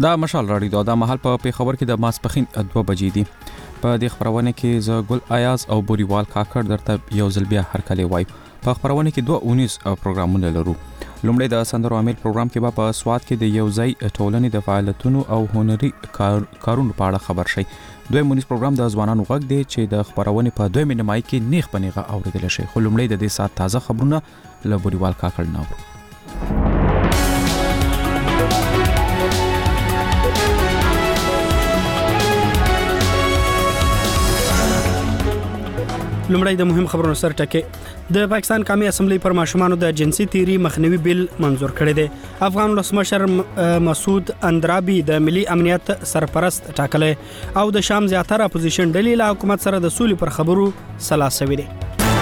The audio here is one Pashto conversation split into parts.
دا مشال راډیو دا مهال په خبر کې د ماسپخین 2 بجې دي. په دې خبرونه کې زه ګل ایاز او بوريوال کاکړ درته یو ځل بیا هرکلی وایم. په خبرونه کې 219 پروګرامونه لرو. لومړی د سندرو عامل پروګرام کې په سواد کې د یو ځای ټولنې د فعالیتونو او هنري کارونو په اړه خبر شي. دوی مونږ پروګرام د ځوانانو غږ دی چې د خبرونه په 2 نیمای کې نیغ پنیغه اوریدل شي. خو لومړی د دې سات تازه خبرونه له بوريوال کاکړ نو. لومړی د مهم خبرونو سر ټکي د پاکستان قومي اسمبلی پر ماشومانو د جنسي تیری مخنیوي بیل منظور کړی دی. افغان ولسمشر مسعود اندرابي د ملي امنیت سرپرست ټاکلی او د شام زیاتره اپوزیشن ډلې له حکومت سره د سولې پر خبرو سلا سوي دي.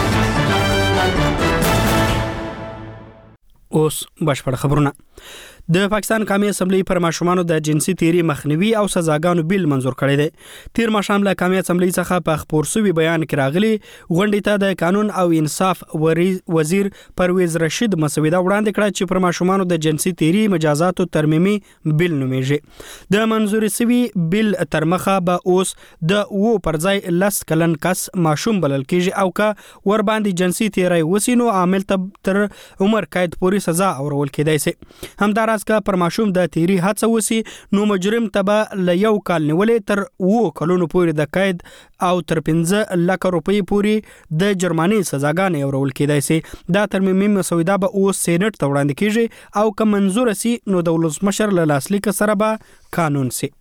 اوس بشپړ خبرونه. د پاکستان قومي اسمبلی پر ماشومانو د جنسي تیری مخنیوي او سزاګانو بیل منظور کړی دی. تیر ماښام له قومي اسمبلی څخه په خبر سوي بیان کې راغلي غونډې ته د قانون او انصاف وزیر پرویز رشید مسوده وړاندې کړه چې پر ماشومانو د جنسي تیری مجازاتو ترمیمي بیل نومیږي. د منظور سوي بیل تر مخه به اوس د و پر ځای 10 کلن کس ماشوم بلل کیږي او که ور باندې جنسي تیری وسینو عامل تر عمر قید پورې سزا اورول کېدای شي. همداراز که پر ماشوم د تیری هڅه وسی نو مجرم تبه ل 1 کال نیولې تر 2 کلونو پورې د قید او تر 15 لک روپۍ پورې د جرمانې سزاګانې اورول کېدای شي. دا ترمیمي مسوده به اوس سېنات ته وړاندې کیږي او که منظور سي نو د ولسمشر له لاسلیک سره به قانون سي.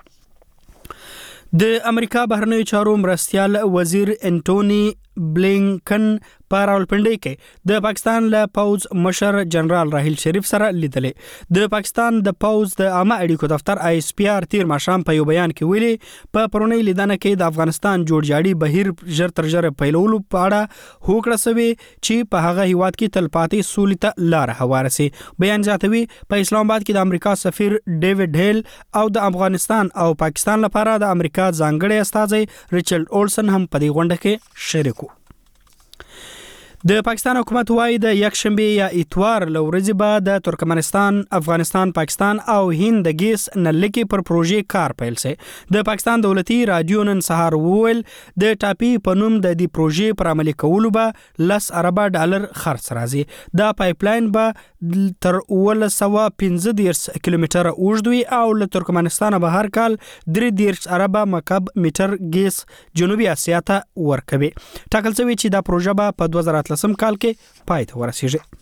د امریکا بهرنیو چارو مرستیال وزیر انټونی بلینکن په راولپنډي کې د پاکستان له پوز مشر جنرال راحیل شریف سره لیدلې. د پاکستان د پوز د عامه اړیکو دفتر ISPR تیر ماښام په یو بیان کې ویلي په پرونی لیدنه کې د افغانستان جوړجاړي بهیر ژر تر ژره پیلولو په اړه هوکړه سوي چې په هغه هیواد کې تلپاتې سولې ته لار هواره سي. بیان زیاتوي په اسلام آباد کې د امریکا سفیر ډیوډ هیل او د افغانستان او پاکستان لپاره د امریکا ځانګړي استازي ریچارډ اولسن هم په دې غونډه کې شریک. د پاکستان حکومت وايي د یک شنبه یا اتوار لورځي به د ترکمنستان، افغانستان، پاکستان او هند د ګیس نلکې پر پروژې کار پیل سي. د پاکستان دولتي رادیو نن سهار وویل د ټاپي په نوم د دې پروژې پر عملي کولو به 10 ارب ډالر خرڅ راځي. دا پایپ لاین به تر 115 کیلومتره اوږد وي او له ترکمنستان به هر کال 3 ارب مکعب متر ګیس جنوبي اسیا ته ورکوي. ټاکل شوی چې دا پروژه به په 2013 کال کې پای ته ورسیږي.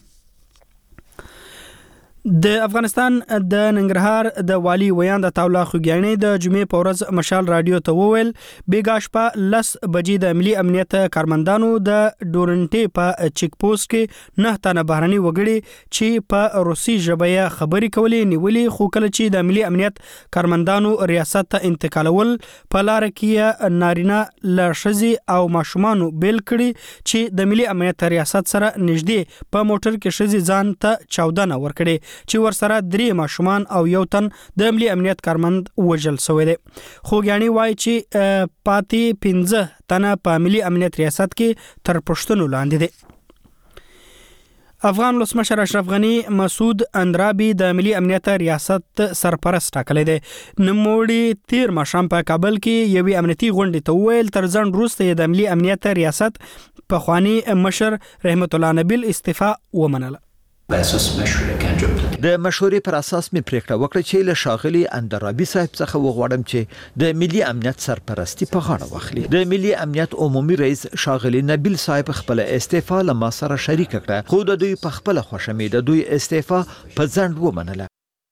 د افغانستان د ننګرهار د والی ویان د تاولا خوګیانې د جمعې په ورځ مشال رادیو ته وویل بیګاش په 10 بجې د ملي امنیت کارمندانو د ډورنټي په چیک پوسټ کې 9 تنه بهرني وګړي چې په روسي ژبه خبرې کولې نیولې، خو کله چې د ملي امنیت کارمندانو ریاست ته انتقالول په لار کې نارینه لشزي او ماشومان بیل کړي چې د ملي امنیت ریاست سره نږدې په موټر کې شزي ځان ته 14 ورکړي چې ورسره 3 ماشومان او یو تن د ملي امنیت کارمند وژل شوی دی. خوګیانی وایي چې پاتې 15 تنه په ملي امنیت ریاست کې تر پښتنو لاندې دي. افغان ولسمشر اشرف غنی مسعود اندرابي د ملي امنیت ریاست سرپرست ټاکلی دی. نوموړي تیر ماښام په کابل کې یوې امنیتي غونډې ته وویل تر ځنډ وروسته د ملي امنیت ریاست پخوانی مشر رحمت الله نبیل استعفا ومنله. د مشورې پر اساس می پریکړه وکړه چې له شاغلي اندرابي صاحب څخه وغواړم چې د ملي امنیت سرپرستی په غاړه واخلي. د ملي امنیت عمومي رئیس شاغلي نبیل صاحب خپل استعفا له ما سره شریک کړه، خو د دوی په خپل خوشمې د دوی استعفا په ځنډ ومنله.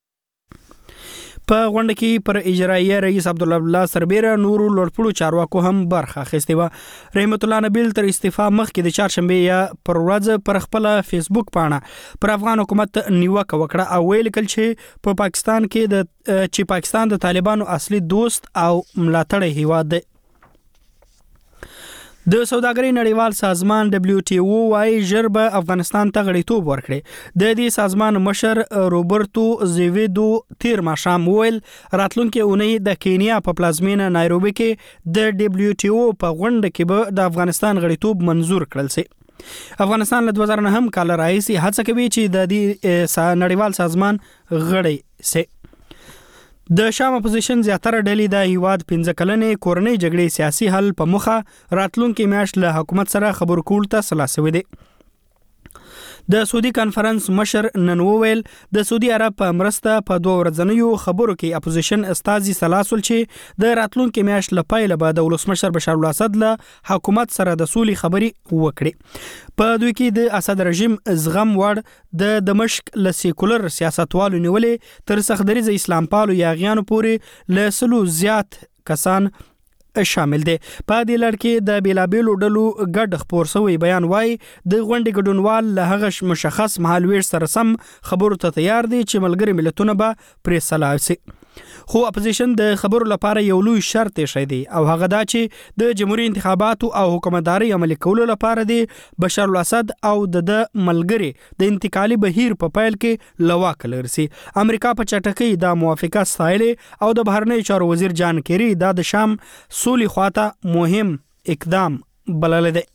په غونډه کې پر اجرایي رئیس عبدالله سربیره نورو لوړپوړو چارواکو هم برخه اخیستې وه. رحمت الله نبیل تر استعفا مخکې د چهارشنبه یا پر ورځ پر خپل فیسبوک پاڼه پر افغان حکومت نیوکه وکړه او ویل کل چې په پاکستان کې پاکستان د طالبانو اصلي دوست او ملاتړی هیواد دی. د سوداګرۍ نړیوال سازمان WTO وايي ژر به افغانستان ته غړیتوب ورکړي. د دې سازمان مشر روبرتو زیویدو تیر ماښام وویل راتلونکي اونۍ د کینیا په پلازمینه نایروبي کې د WTO په غونډه کې به د افغانستان غړیتوب منظور کړل شي. افغانستان له 2009 کال راهیسې هڅه کوي چې د دې نړیوال سازمان غړی شي. د شام اپوزیشن زیاتره ډلې د هیواد 15 کلنې کورنۍ جګړې سیاسي حل په مخه راتلونکي میاشت له حکومت سره خبرو کول ته سلاسوي دي. د سعودي کانفرنس مشر نن وویل د سعودي عرب په مرسته په 2 ورځنیو خبرو کې اپوزیشن استازي سلاسل چې د راتلونکي میاشت لپاره به د ولسمشر بشار الاسد له حکومت سره د سولې خبري وکړي. په دوی کې د اسد رژیم زغم وړ د دمشق له سیکولر سیاستوالو نیولې تر سختدریز اسلام پالو یاغیانو پورې له سلو زیات کسان شامل دي. په دې لړ کې د بیلابیلو ډلو ګډ خبر سوی بیان وای د غونډې ګډونوال له هغه مشخص مهالویر سره سم خبرو ته تیار دي چې ملګری ملتونه به پرې سلاسي. خو اپوزیشن د خبرو لپاره یو لوی شرط شې دی او هغه دا چې د جمهوریت انتخاباتو او حکومتداري عملي کولو لپاره دی بشار الاسد او د ملګری د انتقالي بهیر په پیل کې لواک لرسي. امریکا په چټکۍ د موافقه ستایلې او د بهرنی چارو وزیر جان کیری د شام سولې خواته مهم اقدام بلل دی.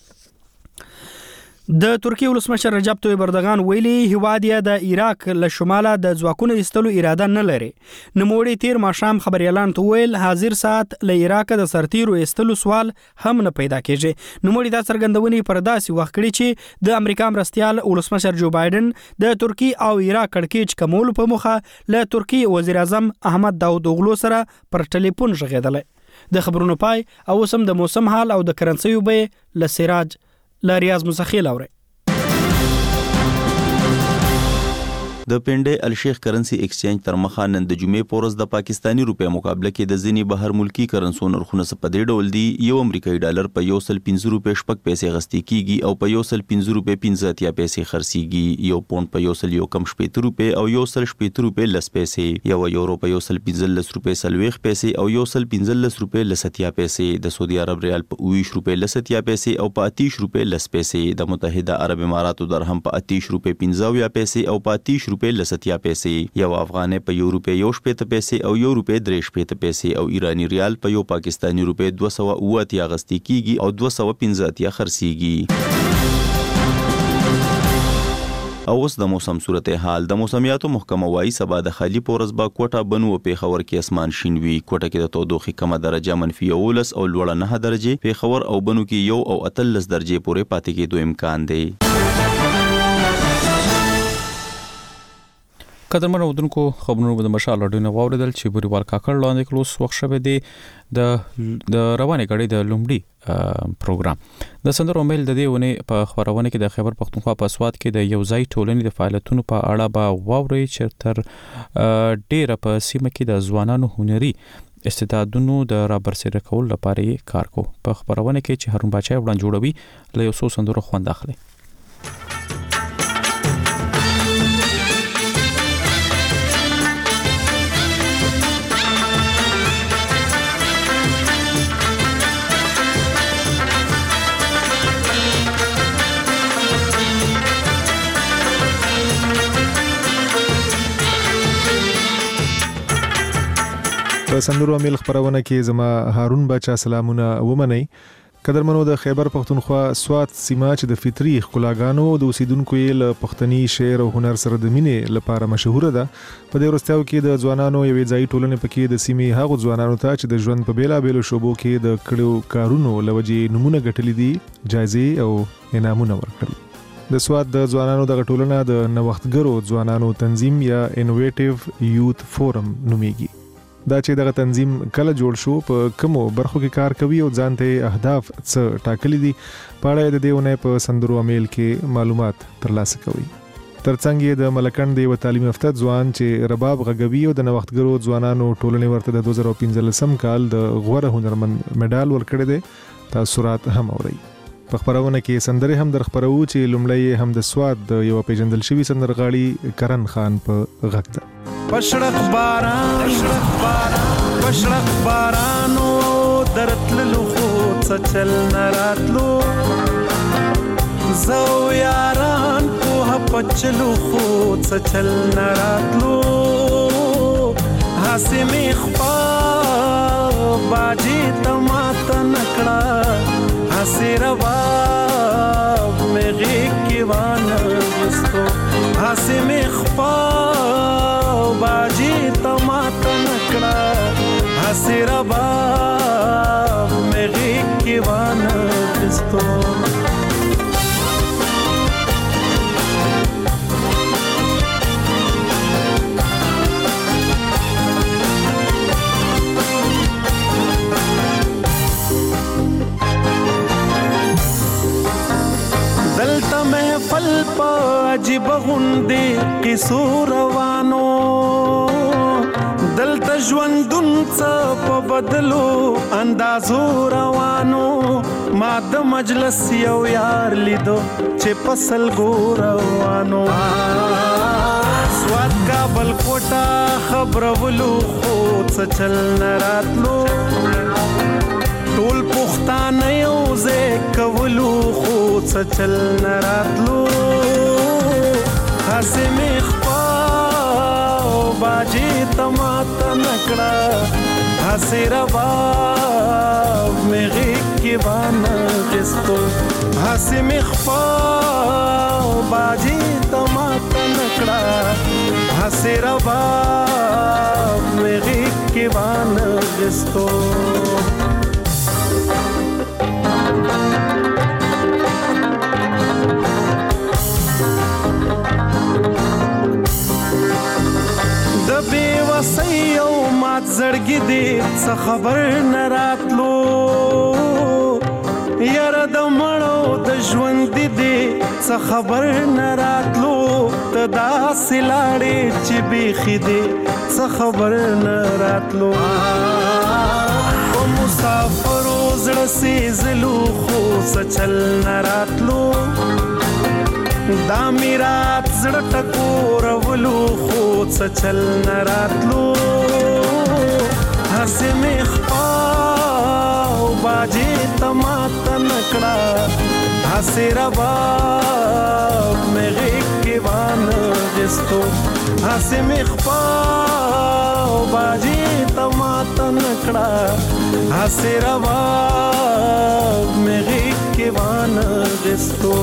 د ترکیه ولسمشر رجب طیب اردوغان ویلي هیواد یې د عراق له شماله د ځواکونو ایستلو اراده نه لري. نوموړي تیر ماښام خبري اعلان ویل حاضر ساعت له عراق د سرتیرو ایستلو سوال هم نه پیدا کیږي. نوموړي دا څرګندونې پر داسې وخت کړي چې د امریکا مرستيال ولسمشر جو بایدن د ترکیه او عراق کړکېچ کمول په مخه له ترکیه وزیر اعظم احمد داود اوغلو سره پر ټلیفون ژغېدل. د خبرونو پای او سم د موسم حال او د کرنسیو به لسراج لاریاز مسخیل اوري. د پنډې الشیخ کرنسی ایکسچینج تر مخه نن د جمعې پورز د پاکستانی روپیا مقابله کې د ځینی بهر ملکی کرنسو نرخونه په دې ډول دي. یو امریکایي ډالر په 1.15 روپیا شپږ پیسې غستې کیږي او په 1.15 روپیا 15 پیسې خرڅيږي. یو پوند په 1.15 روپیا او 1.15 روپیا لس پیسې. یو یورو په 1.15 روپیا 40 پیسې او 1.15 روپیا 70 پیسې. د سعودي عرب ریال په 20 روپیا 70 پیسې او په 30 روپیا 10 پیسې. د متحده عرب اماراتو درهم په 30 روپیا 15 پیسې او په 30 روپیا 70 پیسې. یو افغانۍ په یو روپیا 1 پیسې او یو روپیا 3 پیسې او ایرانی ریال په یو پاکستانی روپیا 208 غستې کیږي او 215 خرڅيږي. او اوس د موسم صورتحال. د موسمیاتو محکمه وايي سبا د خالی پورز با کوټه بنو او پیښور کې اسمان شین وي. کوټه کې د تودوخې کمه درجه -19 او لوړه 9 درجه. پیښور او بنو کې یو او 13 درجه پورې پاتې کېدو امکان دی. قدرمن اودونکو خبرونه د مشال اډینه واوریدل چې بوریوال کاکړ لاندې کلوس وخت شوه دی د روانې غړي د لومړي پروګرام د سندرو میل د دیونه په خبرونه کې د خیبر پختونخوا په اسواد کې د یوځای ټولنې د فعالیتونو په اړه به واوري چې تر ډیره په سیمه کې د ځوانانو هنري استعدادونو د رابرسېره کول لپاره کار کو. په خبرونه کې چې هارون بچای وړاندې جوړوي له یو څو سندرو خوند اخلي. په سندرو میل خبرونه کې زما هارون بچا سلامونه ومني. قدرمنو د خیبر پختونخوا سوات سیمه چې د فطري خلاګانو د اوسیدونکو یې پښتني شعر او هنر سره د مینې لپاره مشهور ده. په دې ورستیاو کې د ځوانانو یوې ځای ټولنې پکې د سیمې هغو ځوانانو ته چې د ژوند په بیلابېلو شوبو کې د کړو کارونو لوجې نمونه ګټلې دي جایزې او انعامونه ورکړل. د سوات د ځوانانو د ټولنه د نوښتګرو ځوانانو تنظیم یا انوویټیو یوث فورم نومیږي. دا چې دغه تنظیم کله جوړ شو په کومو برخو کې کار کوي او ځانته اهداف څه ټاکلي دي په اړه د دیونه په سندرو میل کې معلومات ترلاسه کوي. ترڅنګ یې د ملکند یو تعلیم یافته ځوان چې رباب غږوي او د نوښتګرو ځوانانو ټولنې ورته د 2015 کال د غوره هنرمند میډال ورکړی دی. تاثرات هم اوري. په خبرونه کې سندره هم در خبرو چې لومړی هم د سواد د یو پیژندل شوی سندرغاړي کرن خان په غږ ده. پشرق بارانو درتللو خو څچل نراتلو زو یاران په پچلو خو څچل نراتلو حسمی خپا باجی تمات نکړه حسیر باب مغی کی وانستو حسمی خپا باجی تمات اخیستو دلته محفل په عجیب غوندې قصو روانو دلته ژوندون څه په بدلو اندازو روانو ما د مجلس یو یار لیدو چې په سلګو روانو سواد کابل کوټه خبرولو خو څه چل نه راتلو ټول پښتانه یو ځای کولو خو څه چل نه راتلو هسې مې خپا باجې ته ماته نه کړه هسې رباب مې غېږ کې وانخیستو هسې مې خپا باجې ته ماته نه کړه هسې رباب مې غېږ کې وانخیستو د بې وسۍ او مات زړګي دې څه خبر نه راتلو یاره د مړو د ژوندي دې څه خبر نه راتلو ته داسې لاړې چې بیخي دې څه خبر نه راتلو په مسافرو زړه سېزلو خو څه چل نه راتلو دا میرات زړه ټکورولو خو څه چل نه راتلو هسې مې خپا باجې ته ماته نه کړه هسې رباب مې غېږ کې وانخیستو هسې مې خپا باجې ته ماته نه کړه هسې رباب مې غېږ کې وانخیستو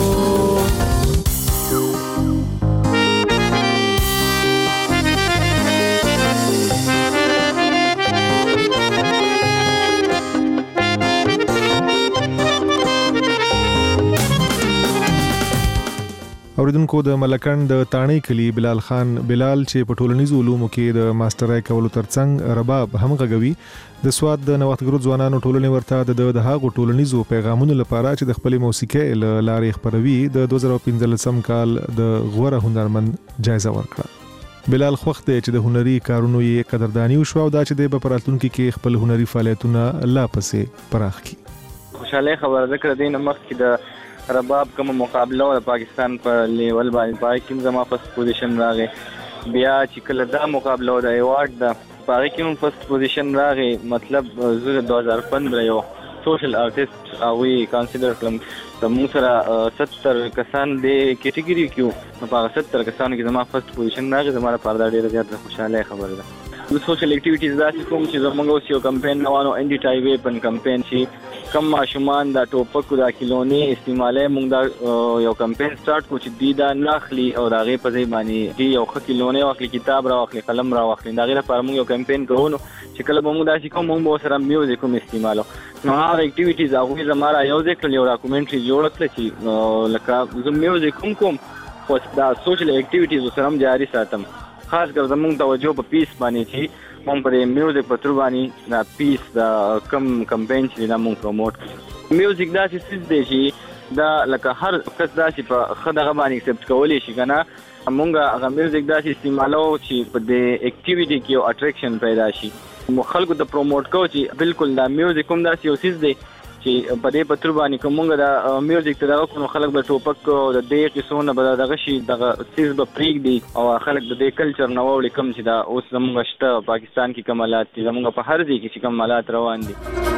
اوریدونکو د ملکند د تانې کلی بلال خان بلال چې په ټولنیزو علومو کې د ماسترۍ کولو ترڅنګ رباب هم غږوي د سواد د نوښتګرو ځوانانو ټولنې ورته د هغو ټولنیزو پیغامونو لپاره چې د خپل موسیقۍ لارې خپروي د 2015 کال د غوره هنرمند جایزه ورکړه بلال خوښ دی چې د هنري کارونو یې قدرداني وشو او دا چې د راتلونکي کې خپل هنري فعالیتونه لا پسې پراخ کړي خوشاله خبره ده کړه دینه مخکې د رباب کوم مقابله د پاکستان په لیول باندې پای کې زما فرست پوزیشن راغی بیا چې کله دا مقابله د ایوارډ د پای کې هم فرست پوزیشن راغی مطلب زه 2015 یو سوشل آرټیست او وی کنسیډر کړم د موږ سره 70 کسان د کیټګری کې نو په 70 کسانو کې زما فرست پوزیشن راغی زما لپاره دا ډیره زیاته خوشاله خبره ده د سوشل اکټیویټیز داسې کوم چې زموږ اوس یو کمپین روانو انډي ټای ویپن کمپین چې کم ماشومان دا ټوپک دا کلونی استعماله موږ دا یو کمپین سٹارټ کو چې دی دا ناخلی او دا غي په ځای باندې دی یو خ کلونی واخلي کتاب را واخلي قلم را واخلي دا غي لپاره موږ یو کمپین کوو چې کله موږ دا چې کوم موږ سره میوزیک کوم استعمالو نو هغه اکټیویټیز هغه زماره یو ځکه یو ډاکومنټري جوړ کړل چې لکه زه میوزیک کوم خو دا سوشل اکټیویټیز سره هم جاری ساتم خاص کر زموږ توجه په پیس باندې چې مونږ په میوزیک په تر باندې دا پیس دا کم کمپین چې دا مونږ پروموټ میوزیک دا چې دی چې دا لکه هر کس دا چې په خدغه باندې ایکسپټ کولی شي کنه مونږ هغه میوزیک دا چې استعمالو چې په دې اکټیویټي کې یو اټریکشن پیدا شي خلکو ته پروموټ کو چې بالکل دا میوزیک هم دا یو څه دی چې په دې پتر باندې کومه دا میوزیک ته دا کوم خلک به ټوپک د دې قصونه به دغه شي دغه سیز به پریک دی او خلک د دې کلچر نو ولیکم چې دا اوس زموږ شته پاکستان کې کمالات دي زموږ په هر ځای کې چې کمالات روان دي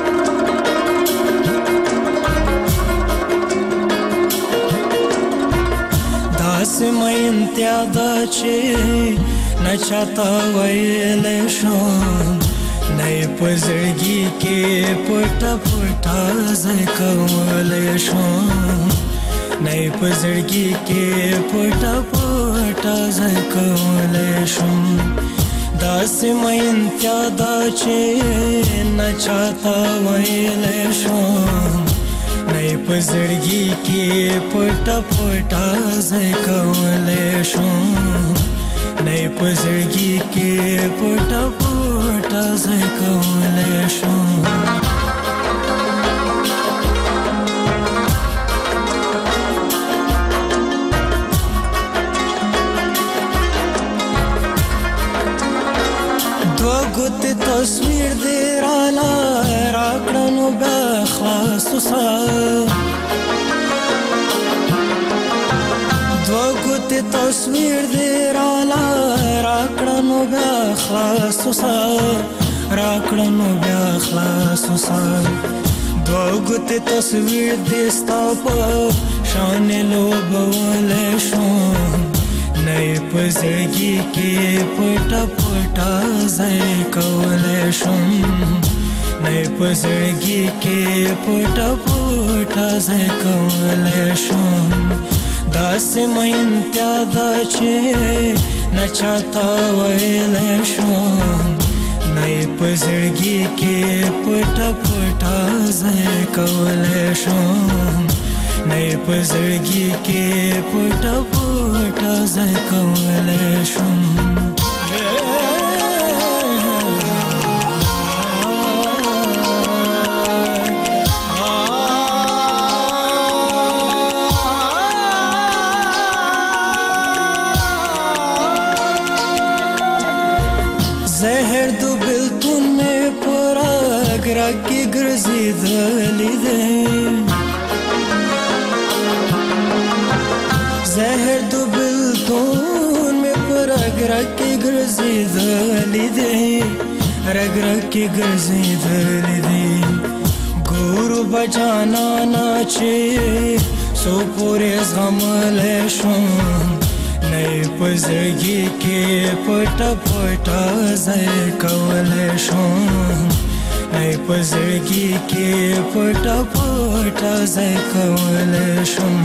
داس مې امتیاز چې نه چاته ویل شو نه پزړګي کې پټ پټ زکولې شو نه پزړګي کې پټ پټ زکولې شو داس مې امتیاز چې نه چاته ویل شو نه پزړګي کې پټه پټه ځای کولې شم نه پزړګي کې پټه پټه ځای کولې شم ګوت تصویر دې رالا راکړنو بخلاص وسا دو ګوت تصویر دې رالا راکړنو بخلاص وسا راکړنو بخلاص وسا دو ګوت تصویر دې ستاپ شان لوبول شو نه پزړګي کې پټه پټه ځای کولې شم نه پزړګي کې پټه پټه ځای کولې شم داسې مینتیا دا چې نه چاته ویلې شم نه پزړګي کې پټه پټه ځای کولې شم نه پزړګي کې پټه پټه ځای کولې شم زهر دو بلتون میں پورا گرا کی ګرځېدلې ده زهر دو بلتون میں پورا گرا کی ګرځېدلې ده رګ رګ کی ګرځېدلې ده ګورو بچانا ناچې سو پورې زغملې شم نه پزړګي کې پټه پټه ځای کولې شم نه پزړګي کې پټه پټه ځای کولې شم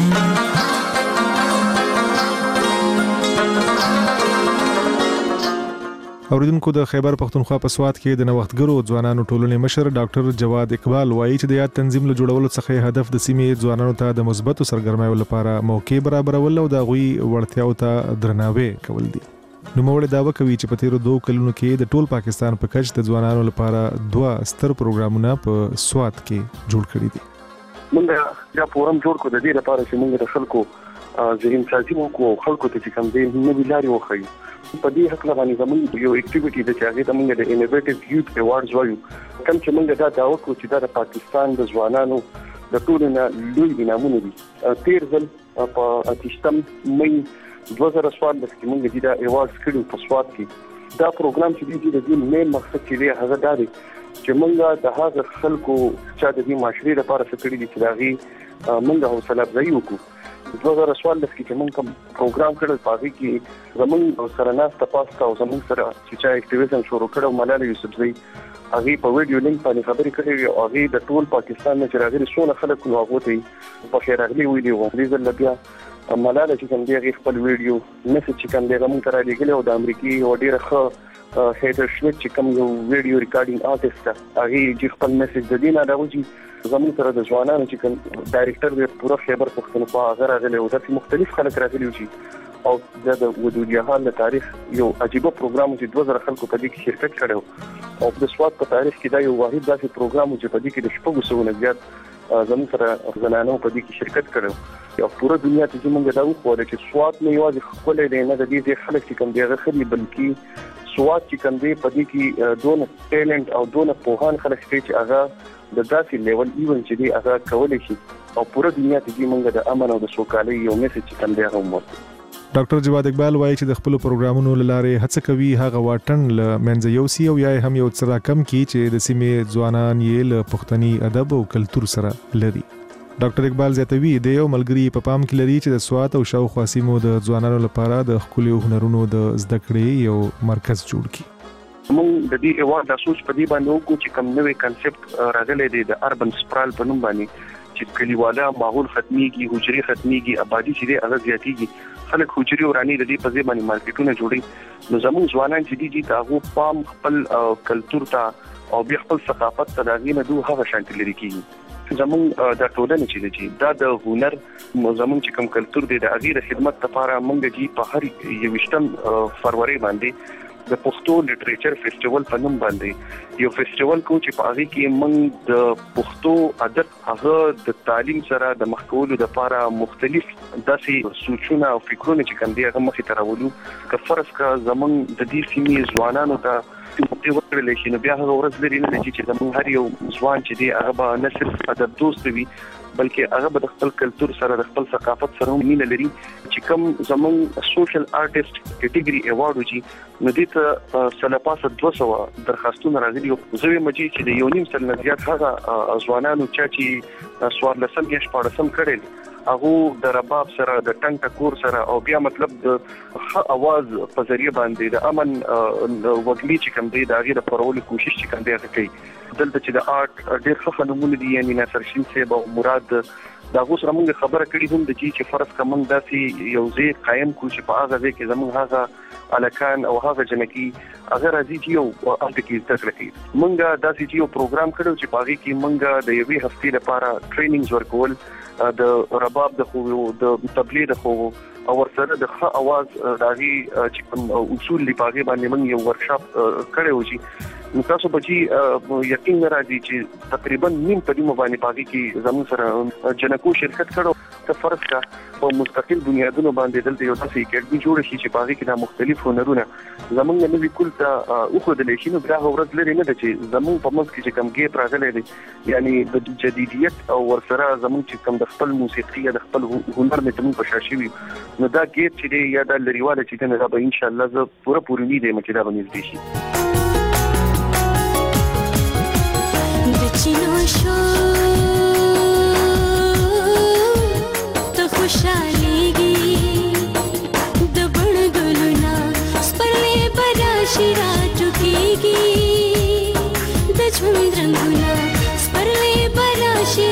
اوریدونکو د خیبر پختونخوا په سوات کې د نوښتګرو ځوانانو ټولنې مشر ډاکټر جواد اقبال وایي چې د یاد تنظیم له جوړولو څخه هدف د سیمې ځوانانو ته د مثبتو سرګرمیو لپاره موقع برابرول او د غوي وړتیاو ته درناوی کول دي. نو موږ داوا کوي چې په تیرو 2 کلونو کې د ټول پاکستان په کچ د ځوانانو لپاره 2 ستر پروګرامونه په سوات کې جوړ کړي دي. موږ دا فورم جوړ کړو د دې لپاره چې موږ د خلکو ذهن سازي وکړو خلکو ته چې کوم دې نوې لارې وښیو په دې حق باندې زموږ یو اکټیویټي د چې هغه د موږ د انوویټیو یوث ایوارډز وایو کوم چې موږ دا دعوه کوو چې د پاکستان د ځوانانو د ټولو نه لوی انعامونه دي تیر ځل په 18 مې 2014 کې موږ دا ایوارډز کړو په سوات کې دا پروګرام چې د دې مین مقصد کې هغه دا دی چې موږ د هغه خلکو چې د دې معاشري لپاره څه کړی دي چې داغي موږ حوصله افزایي وکړو 2014 کې موږ کوم پروګرام کړل پاږي کې زموږ سره ناس تاسو او زموږ سره چې اکټیویزم شروع کړو ملاله یوسفزئی هغه په ویډیو لینک باندې خبرې کړې او هغه د ټول پاکستان نه چې راغلي څونه خلک نو هغه ته په خیر راغلي ویډیو وغلیزه لبیا ملاله چې کوم دی خپل ویډیو میسج چې کوم دی موږ ته راغلی او د امریکای او ډیره ښه هیډر شمیت چې کوم یو ویډیو ریکارډینګ آرټیست هغه چې خپل میسج د دینه راوځي زموږ سره د ځوانانو چې کوم ډایریکټر دی پوره خیبر پختونخوا هغه راغلی او د مختلف خلک راغلي وي او د وجود جهان د تاریخ یو عجیب پروګرام چې 2000 خلکو په دې کې شرکت کړو او د سوات په تاریخ کې دا یو واحد داسې پروګرام چې په دې کې د شپږو سوونه زیات زموږ سره زنانو په دې کې شرکت کړو او پوره دنیا ته موږ دا وخوړل چې سوات نه یوازې خپل دی نه د دې خلک چې کوم دی غخري بلکې سوات چې کوم دی په دې کې دونه ټیلنت او دونه پوهان خلک چې هغه د داسې لیول ایون چې دی هغه کولای شي او پوره دنیا ته موږ د امن او د سوکالۍ یو میسج چې کوم دی هغه مو ډاکټر جواد اقبال وایي چې د خپل پروګرامونو لاره هڅه کوي هغه واټن ل منځ یو سی او یا هم یو څه کم کی چې د سیمې ځوانان یې له پښتني ادب او کلچر سره لري. ډاکټر اقبال زیاتوي د یو ملګری په پام کې لري چې د سوات او شاوخوا سیمو د ځوانانو لپاره د خپل هنرونو د زده کړې یو مرکز جوړ کړي. موږ د دې ایوارډ د سوچ په دې باندې وکړو چې کوم نوې کانسپټ راغلی دی د اربن سپرال په نوم باندې چې کلیواله ماحول ختميږي حجري ختميږي آبادی چې هغه زیاتېږي خلک حجري ورانی د دې په ځای باندې مارکیټونه جوړي نو زموږ ځوانان چې دي تاغو پام خپل کلچر ته او بیا خپل ثقافت ته داغینه دوه هغه شانتي لري کیږي زمونږ د ټولنې چې دی دا د هنر زمونږ چې کوم کلچر دی د اغیر خدمت لپاره مونږ جی په هر 28 فروری باندې د پښتو لټریچر فیسټیوال په نوم باندې یو فیسټیوال کو چې په هغه کې موږ د پښتو ادب هغه د تعلیم سره د مخکولو لپاره مختلف داسې سوچونه او فکرونه چې کوم دي هغه مخې ته راولو که فرض کا زمونږ د دې سیمې ځوانانو ته په ورته شي نو بیا هغه ورځ لري نه چې زمونږ هر یو ځوان چې دی هغه به نه صرف ادب دوست وي بلکې هغه به د خپل کلچر سره د خپل ثقافت سره مینه لري چې کوم زمونږ سوشل آرټیست کټګوري ایوارډ وږي نو دې ته سلپاسه 200 درخواستونه راغلي او زوی مجي چې د یو نیم سل نه زیات هغه ځوانانو چې سوار لسم یا شپږم کړي هغه د رباب سره د ټنګ ټکور سره او بیا مطلب د اواز په ذریعہ باندې د امن وګړي چې کوم دی دا غیر پرولو کوشش چې کوم دی کوي دلته چې د آرټ ډېر ښه فنونه دي یعنی ناصر شین صاحب او مراد دا اوس موږ خبره کړې هم د چې فرض کوم داسې یو ځای قائم کو چې په هغه ځای کې زموږ هغه الکان او هغه جنکی هغه راځي چې یو امر کې ذکر کړي موږ داسې یو پروګرام کړو چې پاږي کې موږ د یوې هفتې لپاره ټریننګز ورکول د رباب د خو د تبلیغ د خو او ورسره د ښه اواز داغي چې کوم اصول لپاره باندې موږ یو ورکشاپ کړو چې نو تاسو به یقین راځي چې تقریبا نیم په دې باندې پاږي کې زموږ سره جنکو شرکت کړو ته فرض کا په مستقل بنیادونو باندې دلته یو څه اکیډمي جوړ شي چې پاږي کې د مختلف هنرونه زموږ نوې کول ته خو د لیشینو بیا ورځ لري نه چې زموږ په مخ کې چې کم ګیپ راغلی دی یعنی د جدیدیت او ورسره زموږ چې کم د خپل موسیقي د خپل هنر نه تمون په شاشي وي نو دا ګیپ چې دی یا د لريواله چې نه به ان شاء الله زه پوره امید یم چې دا به نږدې شي چینو شو ته خوشاليږي د بڼګلونا سپرلې براشي راټوکيږي د ژوند رنگونه سپرلې براشي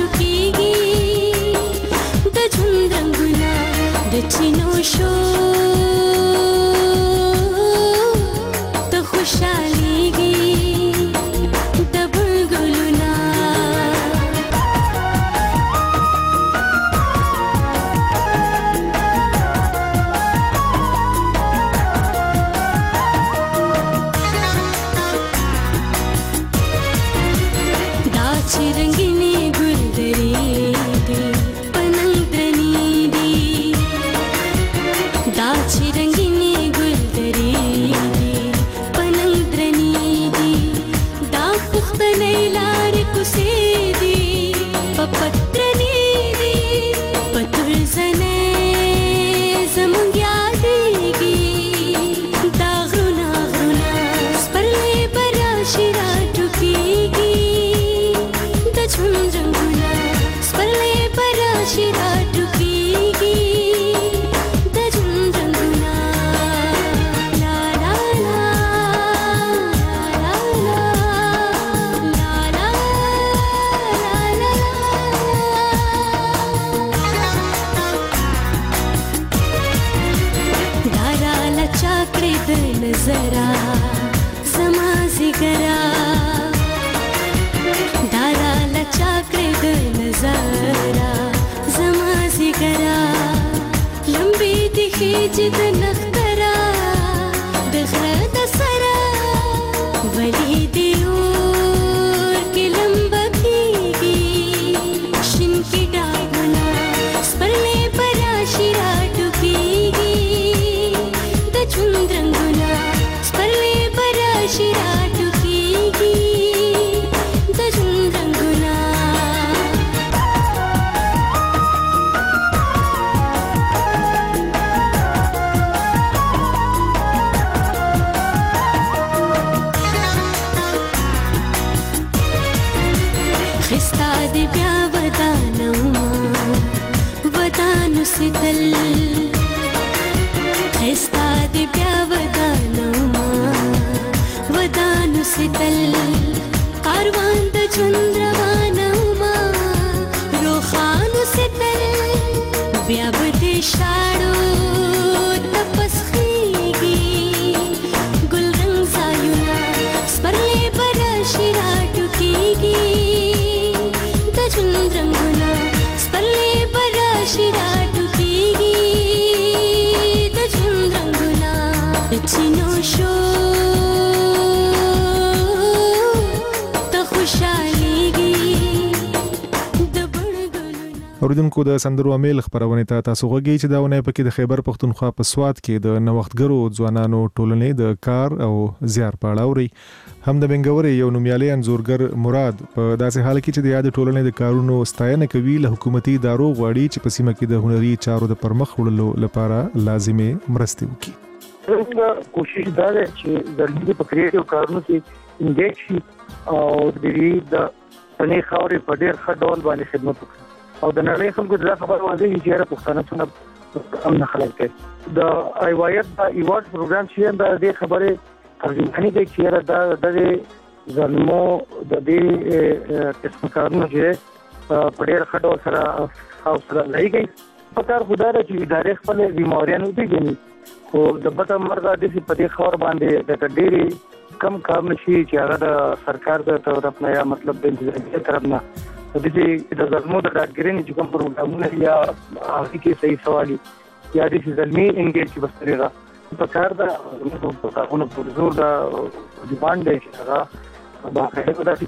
راټوکيږي د ژوند رنگونه د چینو شو ته خوشاليږي ژوند رنگونه سپرلی براشي راټوکېږي د ژوند رنگونه چینو شو ته خوشحالېږي اوریدونکو د سندرو امیل خبرونه تاسو غوږی چې دا ونه پکې د خیبر پختونخوا په سواد کې د نوښتګرو ځوانانو ټولنې د کار او زیار په اړه اوري هم د بنګوري یو نومیالي انزورګر مراد په داسې حال کې چې د یاد ټولنې د کارونو ستاینه کوي له حکومتي ادارو غواړي چې په سیمه کې د هنري چارو د پرمخ وړلو لپاره لازمي مرستې وکړي. څنګه کوشش دا ده چې د دې په کریټیو کارونو کې انګیج شي او د دې د پنې خاورې په ډېر ښه ډول باندې خدمت وکړي او د نړۍ خلکو د خبر واځي چې را پښتانه څنګه امن خلک دي د ایوایت د ایوارډ پروګرام چې د دې خبره ترجمه کوي چې دا د ظلمو د دې قسم کارونه چې په ډېر ښه ډول سره حوصله لري په کار خدای چې ادارې خپل بیماریانو دي ګني خو د بده مرګ د دې په دې خبر باندې د ډېری کم کار نشي چې هغه د سرکار د طرف نه یا مطلب د انتظامیه طرف نه د دې د ظلمو د ډاګرین چې کوم پروګرامونه یا هغه کې صحیح سوالي یا د ظلمي انګیج بستريغه په کار دا په کارونو پر زور دا ډیماند دی چې هغه باندې دا چې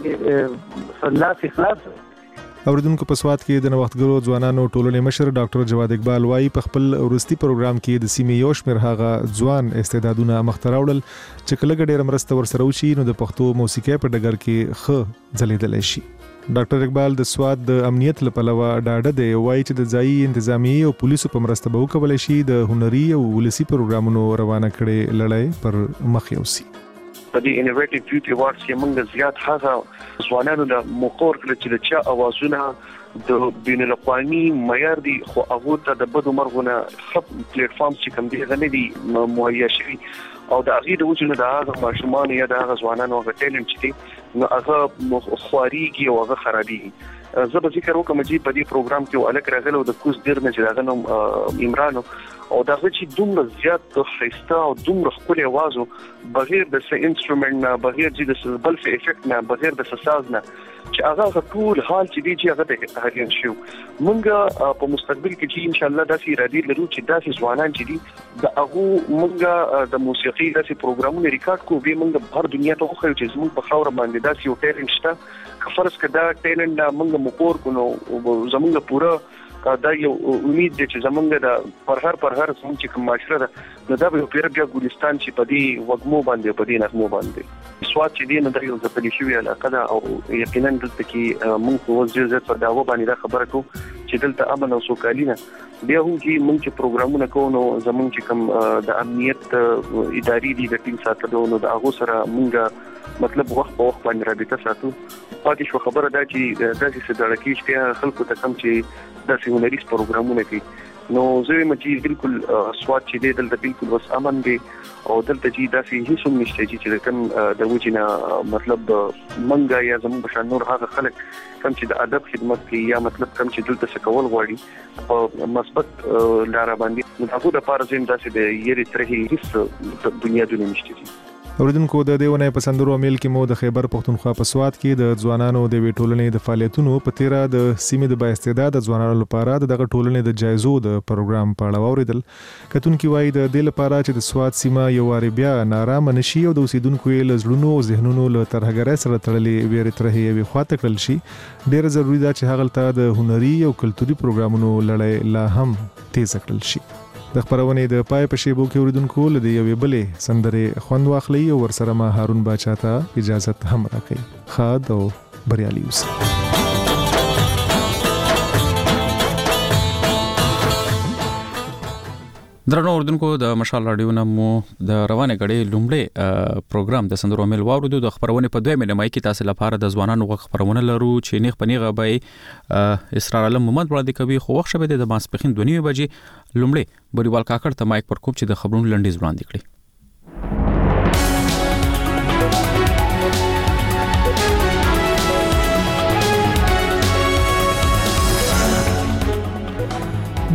سلاس اخلاص اوریدونکو په سواد کې د نوښتګرو ځوانانو ټولنې مشر ډاکټر جواد اقبال وايي په خپل ورستي پروګرام کې د سیمې یو شمېر هغه ځوان استعدادونه مختراوړل چې کله ډېر مرسته ورسره وشي نو د پښتو موسیقي په ډګر کې ښه ځلیدل شي. ډاکټر اقبال د سواد د امنیت لپاره ډاډه دی وایي چې د ځایي انتظامیه او پولیسو په مرسته به وکولای شي د هنري او ولسی پروګرامونو روانه کړي لړۍ پر مخ یوسي. په دې انوویټیو یوت ایوارډز کې موږ زیات هغه ځوانانو له مقور کړ چې د چا اوازونه د بین الاقوامي معیار دي خو هغه ته د بدو مرغونه خپ پلیټ فارم چې کوم دي غنې دي مهیا شوي او د هغه د وجنه د هغه ماشومان یا د هغه ځوانانو هغه ټیلنټ چې نو هغه خواريږي او هغه خرابيږي. زه به ذکر وکم چې په دې پروګرام کې الک راغلو د کوز ډیر نه چې راغنم عمران او دا چې دومره زیات خسته او دومره خپل आवाज بغیر د انسټرومنت نه بغیر د بل څه افیکټ نه بغیر د ساز نه چې هغه ټول حال چې دی چې هغه د هغه شو مونږ په مستقبل کې چې ان شاء الله داسې ارادي لرو چې داسې ځوانان چې دي د هغه مونږ د موسیقي داسې پروګرامونه ریکارډ کوو به مونږ بهر دنیا ته خو چې زموږ په خاور باندې داسې یو ټیلنټ شته فرض کړه دا ټیلنټ مونږ مقور کونو زموږ پورا دا یو امید دی چې زمونږ د پر هر څومره چې کوم معاشره ده دا به په بیا ګلستان چې په دې وګمو باندې په دې نغمو باندې سواد چې دی نه د یو ځپلې شوی علاقه ده او یقینا دلته کې موږ وځي په داوا باندې دا خبره کو چې دلته امن او سوکالي نه بیا هم چې موږ چې پروګرامونه کوو نو زمونږ چې کوم د امنیت اداري دي د ټیم ساتلو نو د هغه سره موږ مطلب وخت په وخت باندې رابطه ساتو پاتې شو خبره دا چې داسې صدرکی چې خلکو ته کم چې داسې هنري پروګرامونه کوي نو زه مچې بالکل سواد چې دی دلته بالکل وس امن دی او دلته چې داسې هیڅ هم نشته چې کوم د وجنه مطلب منګا یا زموږ بشان نور هغه خلک کم چې د ادب خدمت کوي یا مطلب کم چې دلته څه کول غواړي او مثبت لار باندې هغه د پاره زم داسې د یری ترې هیڅ دنیا دونه نشته. اوریدونکو د دیونه په سندرو امیل کې مو د خیبر پختونخوا په سواد کې د ځوانانو د وی ټولنې د فعالیتونو په تیرا د سیمې د با استعداد ځوانانو لپاره دغه ټولنې د جایزو د پروګرام په اړه اوریدل کتونکو وایي د دې لپاره چې د سواد سیمه یو بیا نارامه نشي او د اوسیدونکو له زړونو او ذهنونو له ترهګرۍ سره تړلې ویری ترهې وي خواته کړل شي ډېر ضروری ده چې هغه ته د هنري او کلتوري پروګرامونو لړۍ لا هم تیز کړل شي. د خبرونه د پای په شیبو کې اوریدونکو لدی یوې بلې سندره خوند واخلي او ورسره ما هارون باچا ته اجازه هم راکړي. خاد او بریالي اوسئ. درنو اوردونکو د مشال رادیو نمو د روانه غړي لومړی پروګرام د سندرو مل واوردو د خبرونه په 2 مې کې تاسو لپاره د ځوانانو وخت خبرونه لرو چې نیغ پنیغه به اسرار علم محمد وړاندې کوي خو وخت شبه د ماسپخین 2:30 بجې لومړی بریوال کاکړ ته مایک پر کوم چې د خبرونو لنډیز وړاندې کړي.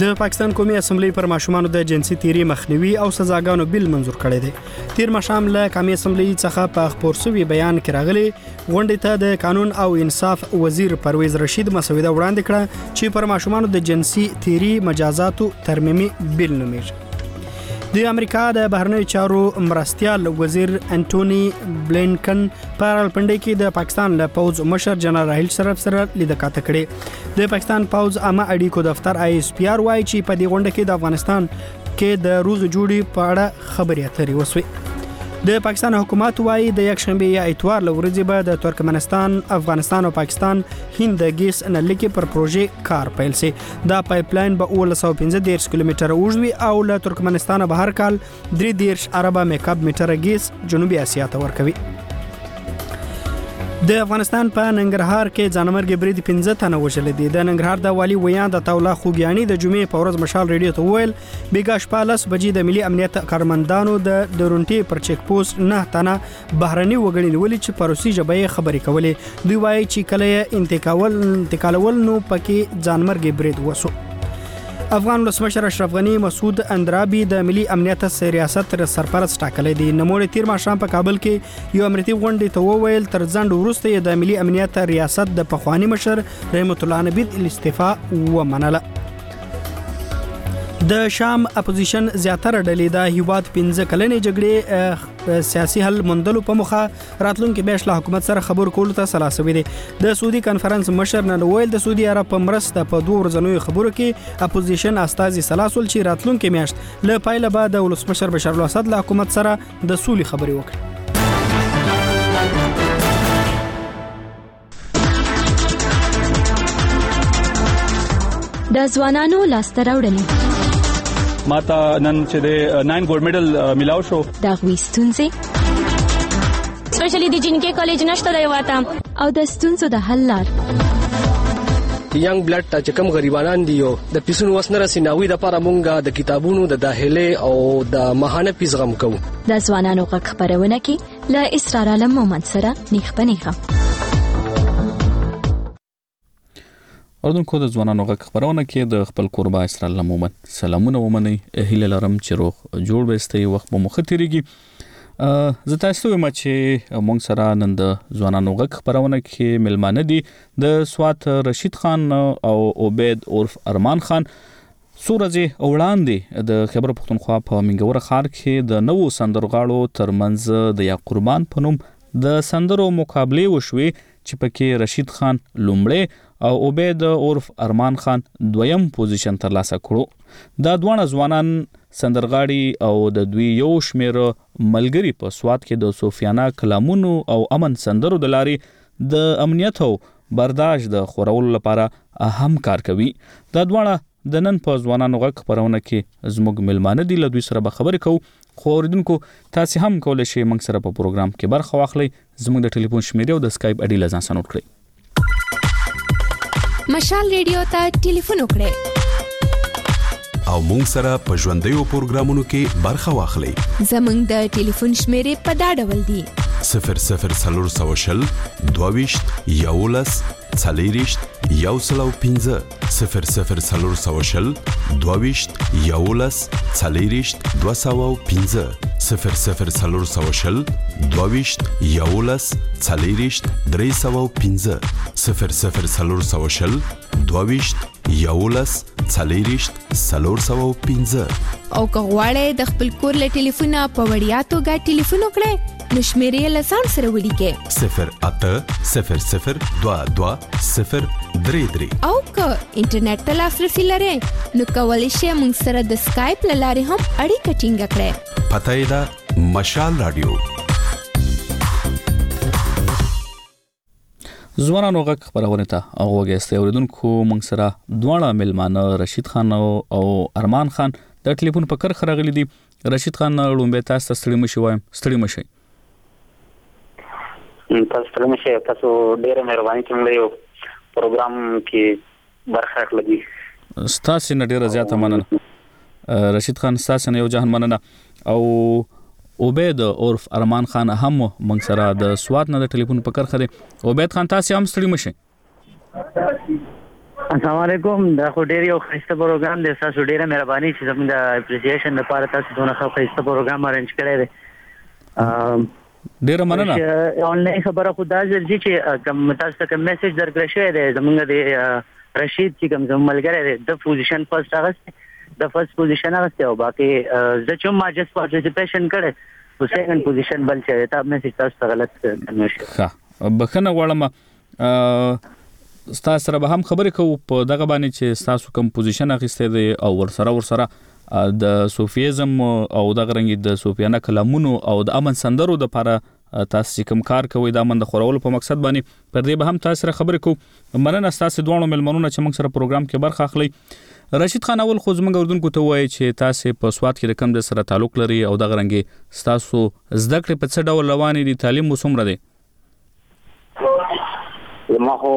د پاکستان قومي اسمبلی پر ماشومانو د جنسي تیری مخنیوي او سزاګانو بل منزور کړی دی. تیر مشام له قومي اسمبلی څخه په خبر شوی بیان کې راغلی غونډې ته د قانون او انصاف وزیر پرویز رشید مسوده وړاندې کړه چې پر ماشومانو د جنسي تیری مجازاتو ترمیمي بل نومیږي. د امریکا د بهرنیو چارو مرستیال وزیر انټونی بلینکن په راولپنډي کې د پاکستان له پوز مشر جنرال راحیل شریف سره لیدکاته کړې. د پاکستان پوز عامه اړیکو دفتر ISPR وايي چې په دې غونډه کې د افغانستان کې د روز جوړې په اړه خبرې اترې وشوې. د پاکستان حکومت وايي د یک شنبه یا اتوار لورځي به د ترکمنستان، افغانستان او پاکستان هند د ګیس نلکې پر پروژې کار پیل سي. دا پایپ لاین به 115 کیلومتره اوږدوي او له ترکمنستان به هر کال 3 اربه میکاب متره ګیس جنوبي اسیا ته ورکوي. د افغانستان په ننګرهار کې ځانمرګ برید 15 تنه وژل دي. د ننګرهار د والی ویان د تولا خوګیانی د جمعې په ورځ مشال ریډیو ته ویل بیګاش پالس بجې د ملي امنیت کارمندانو د درونټي پر چیک پوسټ 9 تنه بهرني وګړي نیولي چې په روسي ژبه خبرې کولې. دوی وایي چې کله انتقالول نو پکې ځانمرګ برید وسو. افغان ولسمشر اشرف غنی مسعود اندرابی د ملي امنیت ریاست سرپرست ټاکلی دی. نوموړي تیر ماښام په کابل کې یو امنیتي غونډې ته وویل تر ځنډ وروسته د ملي امنیت ریاست د پخوانی مشر رحمت الله نبید استعفا ومنله. د شام اپوزیشن زیاتره ډلې د هیواد 15 کلنې جګړې سیاسي حل موندلو په مخه راتلونکي میاشت له حکومت سره خبرو کولو ته سلاسوي دي. د سعودي کانفرنس مشر نن ویل د سعودي عرب په مرسته په 2 ورځنیو خبرو کې اپوزیشن استازي سلاسل چې راتلونکي میاشت له پایله بعد د ولسمشر بشار الاسد له حکومت سره د سولې خبرې وکړي. د ځوانانو لاسته راوړنې ماته نن چې د 9 ګولډ میډل ملاو شو دا غوښتونځي سپیشلی د جنکې کالج نشته دی واته او د ستونزو د حل لار ینګ بلډ چې کوم غریبانان دي د پیسونو وسنه رسیناوي د لپاره مونږه د کتابونو د داخله او د ماهانه پیس غم کوو. د ځوانانو غږ خبرونه کې ل اسرار علم مومند سره نیخ پنیخه اردوونکو د ځوانانو غږ خبرونه کې د خپل قربا اسرار علم مومند سلامونه ومني هیله لرم چې روغ جوړ وستي وخت به مخ تیریږي. زه تاسو ته وایم چې مونږ سره نن د ځوانانو غږ خبرونه کې ملمانه دي د سوات رشید خان او عبید عرف ارمان خان. سورځي وړاندې د خیبر پختونخوا په منګور خار کې د نوو سندرغاړو ترمنځ د یا قربان پنوم د سندرو مقابله وشوي چې پکې رشید خان لومړی او عبید عرف ارمان خان دویم پوزیشن ترلاسه کړو. دا دوه ځوانان سندرغاړي او د دوی یو شمیر ملګری په سوات کې د صوفیانه کلامونو او امن سندرو د لارې د امنیت او برداشت د خورولو لپاره اهم کار کوي. دا دوه د نن په ځوانانو غږ خبرونه کې زموږ ملمانه دي. له دوی سره به خبرې کوو. خو اوریدونکو تاسو هم کولای شئ موږ سره په پروګرام کې برخه واخلئ. زموږ د ټلیفون شمیره او د اسکایپ اډي لزان سره نوٹ کړئ. مشال ریډیو ته ټلیفون وکړئ او مونږ سره په ژوندۍ پروګرامونو کې برخه واخلئ. زموږ د ټلیفون شمیره په دا ډول دی 0040 22 11 40 115 0040 22 11 40 215 0040 22 11 40 315 0040 22 11 40 315 او کغواړی د خپل کور له ټلیفونه په وړیا توګه ټلیفون وکړئ نو شمیرې له ځان سره ولیکئ 0800 22 033 او که انټرنیټ ته لاسرسي لرئ نو کولی شئ موږ سره د سکایپ له لارې هم اړیکه ټینګه کړئ. پته یې ده مشال رادیو. ځوانانو غږ خبرونه ته اوغه اوریدونکو موږ سره دواړه ملمانه رشید خان او ارمان خان د ټلیفون په کر خراغلي دي. رشید خان لومبه تاسو ستړي مشي وایم ستړي مشي. تاسو ستړي مشي تاسو ډیره مهرباني کوم یو پروګرام کې برخه اخلي. ستاسو نه ډیره زیاته مننه. رشید خان ستاسو نه یو جهان مننه او عبید عرف ارمان خان هم موږ سره د سوات نه د ټلیفون په کر خره. عبید خان تاسو هم ستړي مشي. السلام علیکم. دا خو ډیر یو ښایسته پروګرام دی. تاسو ډیره مهرباني چې زموږ د اپریسیشن لپاره تاسو دونه ښایسته پروګرام ارنج کړی دی. ډیره مننه. آنلاین خبره خو دا ځي چې کوم تاسو ته میسج درکړی شوی دی زموږ د رشید چې کوم زموږ ملګری دی د پوزیشن فرست اغسته د فرست پوزیشن اغسته او باقي زه چې ما جست پارټیسیپیشن کړی او سیکنډ پوزیشن بل چې تا میسج تاسو ته غلط کنه شو. ښه بخنه غواړم تاسو سره به هم خبرې کوو په دغه باندې چې تاسو کوم پوزیشن اخیسته دی او ورسره د صوفیزم او دغه رنګ د صوفیانه کلامونو او د امن سندرو د لپاره تاسو کوم کار کوي د امن د خورولو په مقصد باندې پر دې به هم تاسو سره خبرې کوو. مننه تاسو دوه ملمنونه چې موږ سره پروګرام کې برخه اخلي. رشید خان اول خو زموږ اردوونکو ته وایي چې تاسو په سواد کې کوم د سره تعلق لري او دغه رنګ تاسو زده کړې په څه ډول روانې دي تعلیم مو څومره دی؟ ما هو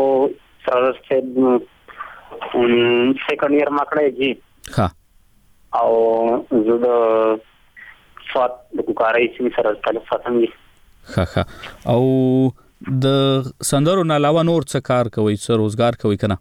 سیکنډ ایئر ما کړی جی. ها او زه د سواد د کوکارۍ سیمې سره تعلق ساتم جی. ها او د سندرو نه علاوه نور څه کار کوي، څه روزګار کوي کنه؟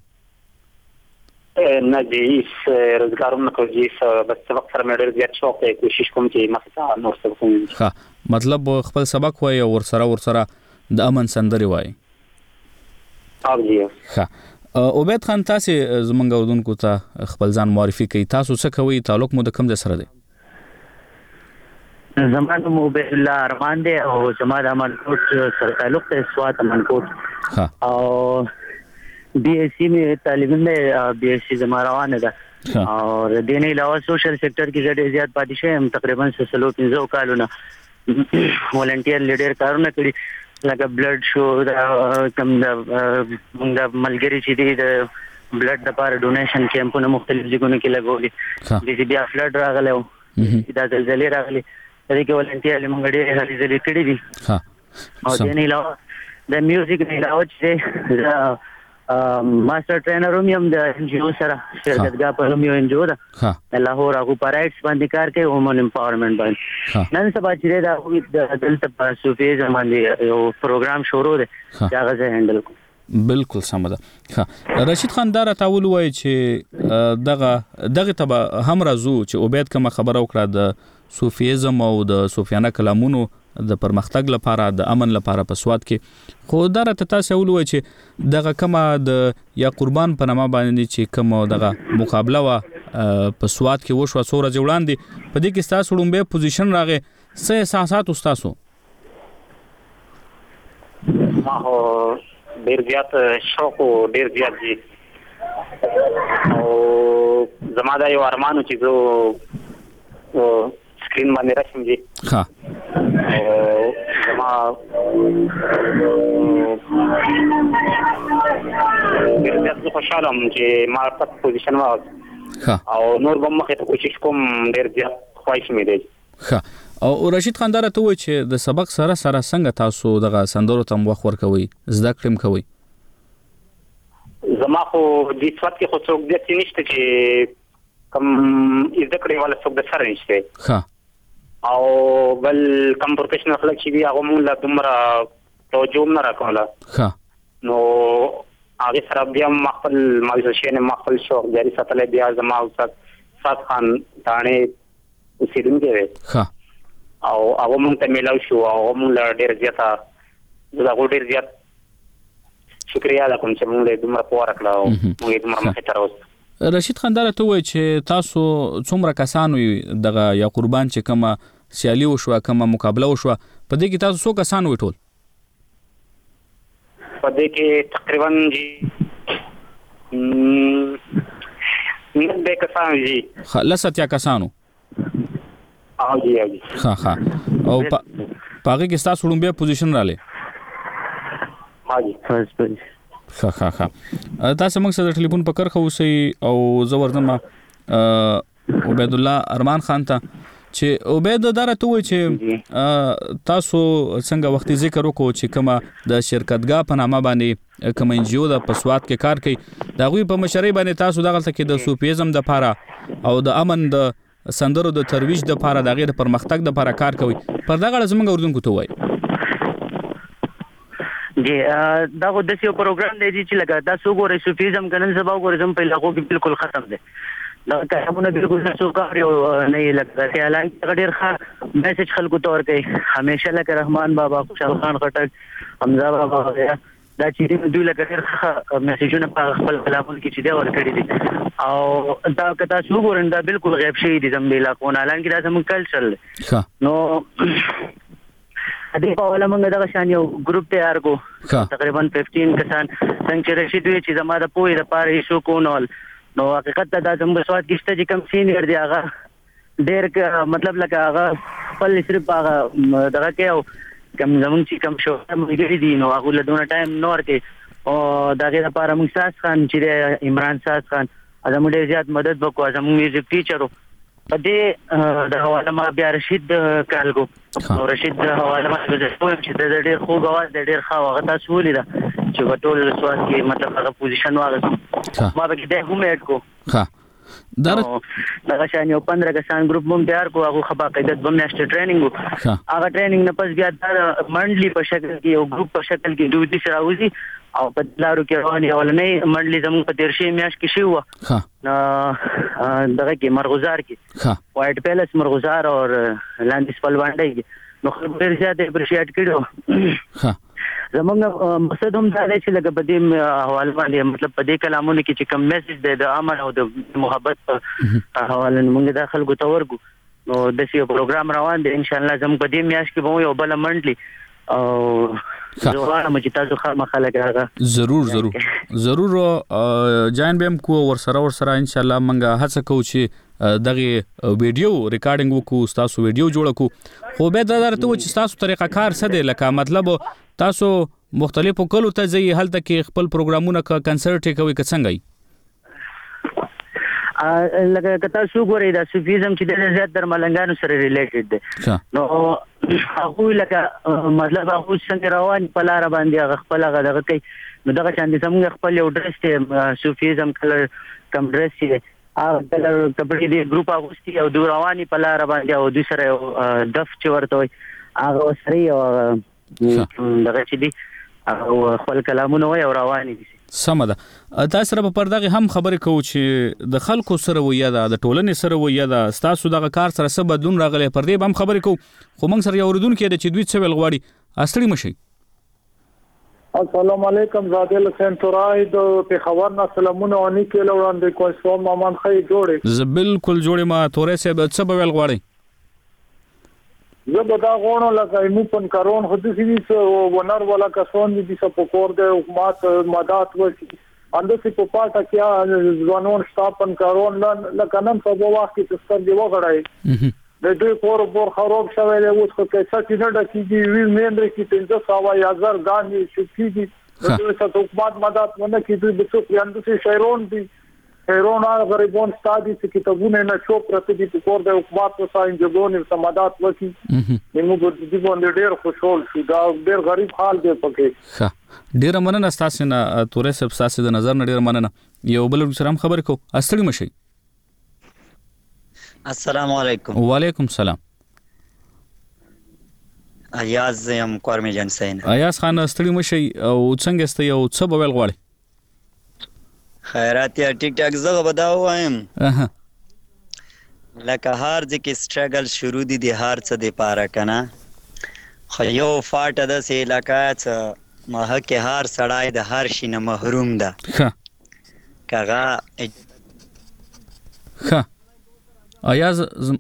نه جی روزګار نه کوي جی، بس سبق سره مې ډېر زیات شوق دی، کوشش کوم چې مخته نور څه وکړم. ها مطلب خپل سبق وای او ورسره د امن سندري وای. او جی ها عبید خان تاسو زمونږ اردوونکو ته خپل ځان معرفي کړئ. تاسو څه کوئ؟ تعلق مو د کوم ځای سره دی؟ زما نوم عبید الله ارمان دی او زما د امنکوټ سره تعلق دی، سواد امنکوټ. ها او بي اس سي می تعلیم نه بي اس سي زما روانه ده. او د دې نه علاوه سوشل سېکټر کې ډېر زیات پاتې شوم، تقریبا 350 کالونه ولنټیر لیډر کارونه کړی، لکه بلډ شو دا کوم د ملګری چې دی د بلډ لپاره ډونیشن کیمپونه مختلف ځایونو کې لګولي. د دې بیا فلډ راغلی او دا زلزلې راغلي، د دې کې ولنټیر موږ ډېر زلزلې کړې دي. او دې نه علاوه د میوزیک نه علاوه چې ماستر ټرینر هم د ان جی او سره شرکتګاه په یو ان جی او ده لاهور هغه پرایټس باندې کار کوي، وومن امپاورمنت باندې. نن سبا چې دا دلته په صوفیزم باندې یو پروګرام شروع دی چې هغه زه هندل کوم. بالکل سم ده. رشید خان دا راته وایي چې دغه ته هم راځو چې عبید کوم خبره وکړه د صوفیزم او د صوفیانه کلامونو د پرمختګ لپاره د امن لپاره په سواد کې، خو دا راته تاسو وایي چې دغه کومه د یا قربان په نامه باندې چې کوم دغه مقابله وا په سواد کې وشو څو ورځې وړاندې، په دې کې تاسو لومبه پوزیشن راغی، څه احساسات تاسو؟ ما هو ډیر زیات شوق او ډیر زیات دي او زما دا یو ارمانو چې زه سکرین باندې راشم جی. ها زما ډیر زیات خوشاله یم چې ما په پوزیشن واه او نور به مخې ته کوشش کوم، ډیر زیات خواهش مې دی. ښه او رشید خان دا راته وایي چې د سبق سره څنګه تاسو دغه سندرو ته وخت ورکوي، زده کړم کوي؟ زما خو د سواد کې خو څوک دې نشته چې کوم زده کړې والا څوک د سره نشته. ښه او بل کوم پروفیشنل خلک چې دی هغه مونږ لا دومره توجه نه راکوله. ښه نو هغه سره بیا خپل مالوشین خپل شوق جاری ساتل، بیا زما استاد صاد خان دانه اوسیدونکي وي. ښه او هغه مونږ ته ملاو شو او مونږ ډېر زیاته زه ډېر زیات شکریا ده کوم چې مونږ له دومره پوره کړو او موږ دومره مخې ته راوځو. رشید خان دا راته وایي چې تاسو څومره کسانو دغه یا قربان چې کومه سیالي وشوه، کومه مقابله وشوه، په دې کې تاسو څو کسان وي ټول؟ په دې کې تقریبا جی 90 کسان جی. لساتیا کسانو؟ او جی ها او پاګه کې تاسو لومبه پوزیشن رااله؟ ها جی فرست پوزیشن. ها تاسو موږ سره ټلیفون پکړ خو سي او زوردم عبید الله ارمان خان ته چې عبید دارته وای چې تاسو څنګه وخت ذکر وکړو چې کومه د شرکتګاه په نامه باندې کوم ان جی او د پسواد کې کار کوي، دا غوي په مشرۍ باندې تاسو دغه کې د صوفیزم د لپاره او د امن د سندرو د ترویج د لپاره د غیر پرمختګ د لپاره کار کوي، پر دغه زمونږ اردوونکو ته وای. جی دا خو د یو پروګرام دی چې لکه تاسو ګورئ صوفیزم کنن سبا ګورئ په لغو کې بالکل ختم دی دا کارونه بالکل څه کار یو نه لګا اعلان ډېر ښه میسج خلکو تور کوي همیشه لکه رحمان بابا خوشحال خان خټک حمزه بابا دا چې دوی لکه ډېر ښه میسجونه په خپل کلامونو کې چې دی ورکړي دي او دا که تاسو وګورئ دا بالکل غیب شوی دي زموږ علاقونه حالانکه دا زموږ کلچر نو دې په ولا موږ دا شان یو ګروپ تیار کو تقریبا 15 کسان څنګه چې رشید وی چې زما د پوهې لپاره یې شو کونول نو حقیقت دا زموږ سواد کېشته چې کم سینیئر دی هغه ډېر مطلب لکه هغه خپل صرف هغه دغه کې او کم زموږ چې کم شو موږ دي نو هغه له دونه ټایم نور کې او دغه لپاره موږ ساس خان چې عمران ساس خان زموږ ډېر زیات مدد وکړو زموږ میوزیک ټیچرو په دې د حواله ما بیا رشید کالګو او رشید د حواله ما چې د ډېر خوږ اواز د ډېر ښه هغه تاسو ولیدا چې په ټول سواد کې مطلب هغه پوزیشن واغسته ما به کې د هم اډ کو دا شان یو 15 کسان ګروپ مون تیار کو هغه خبا قاعده د میاشتې ټریننګ هغه ټریننګ نه پس بیا د منډلی په شکل کې یو ګروپ په شکل کې دوی دي راوځي او په لارو کې رواني اولنې منډلی زموږ په 13 میاشت کې شو نو دغه کې مرغزار کې وایټ پیلس مرغزار او لاندې سپلوانډي نو خلک ډېر زیات اپریشیټ کړو زموږ مقصد هم دا دی چې لکه په دې حواله باندې مطلب په دې کلامونو کې چې کوم میسج دی د امن او د محبت په حواله موږ د خلکو ته ورکو نو د یو پروګرام روان دی ان شاء الله زموږ په دې میاشت کې به یو بل منډلی او زوړه مجتازو خامخاله راغله ضرور جان بهم کو ورسره ان شاء الله منګه هڅه کوو چې دغه ویډیو ریکارډینګ وکړو تاسو ویډیو جوړ کړو خو به دا درته و چې تاسو طریقه کار څه دی لکه مطلب تاسو مختلفو کلو ته ځي هلته کې خپل پروګرامونه کنسرت کوي که څنګه لکه تاسو ګورئ دا صوفیزم چې د زیات در ملنګانو سره ریلیټډ دی نو هغه لکه مطلب هغه څنګه روان په لار باندې هغه خپل هغه دغه کوي نو دغه چاندې څنګه خپل یو ډریس ته صوفیزم کلر کم ډریس دی هغه کلر کپړې دی ګروپ اغوستي او دوی رواني په لار باندې او دوی سره دف چې ورته وي هغه سره او دغه چې دی او خپل کلامونه وي او رواني دي سم ده تاسو سره په پردغه هم خبرې کوو چې د خلکو سره وي یا د ټولنې سره وي یا د تاسو دغه کار سره څه بدلون راغلی پر دې هم خبرې کوو خو موږ سره یو اوریدونکو دی چې دوی څه ویل غواړي اصلي مشي السلام علیکم زادل حسین تورای د پیښور نه سلامونه ونی کله وړاندې کوم مامان خې جوړې ز بالکل جوړې ما تورې سه څه ویل غواړي زه دا غوڼه لکه مو پن کارون خو د سې ونر ولا کسون دي چې په کور د حکومت مدد وکړي اندسې په پاټه کې ځوانون شتاپن کارون لکه نن په وخت کې ستر دی وغړای د دوی کور خراب شوی دی اوس خو کې څه نه ډکیږي وی مېندري کې 15,000 غانې شپږی د دوی څخه حکومت مدد ونه کیږي د څو اندسې شهرون دي هیرون غریبون ستادي چې کتابونه نه شو پرته دي په کور د حکومت په ساين جګونې سمادات وکي موږ د دې باندې ډېر خوشحال شو دا ډېر غریب حال دی پکې ښه ډېر مننه تاسو نه تورې سب تاسو د نظر نه ډېر مننه یو بل سره هم خبر کو اصلي مشي السلام علیکم وعلیکم السلام ایاز یم کورمی جان سین ایاز خان استړي مشي او څنګه است یو څه بویل غواړي خیرات یا ټیک ټاک زغه بداو وایم لکه هر ځکه سټرګل شروع دي د هر څه د پاره کنه خو یو فاټه د سې علاقات مه کې هر سړای د هر شي نه محروم ده کغه ایاز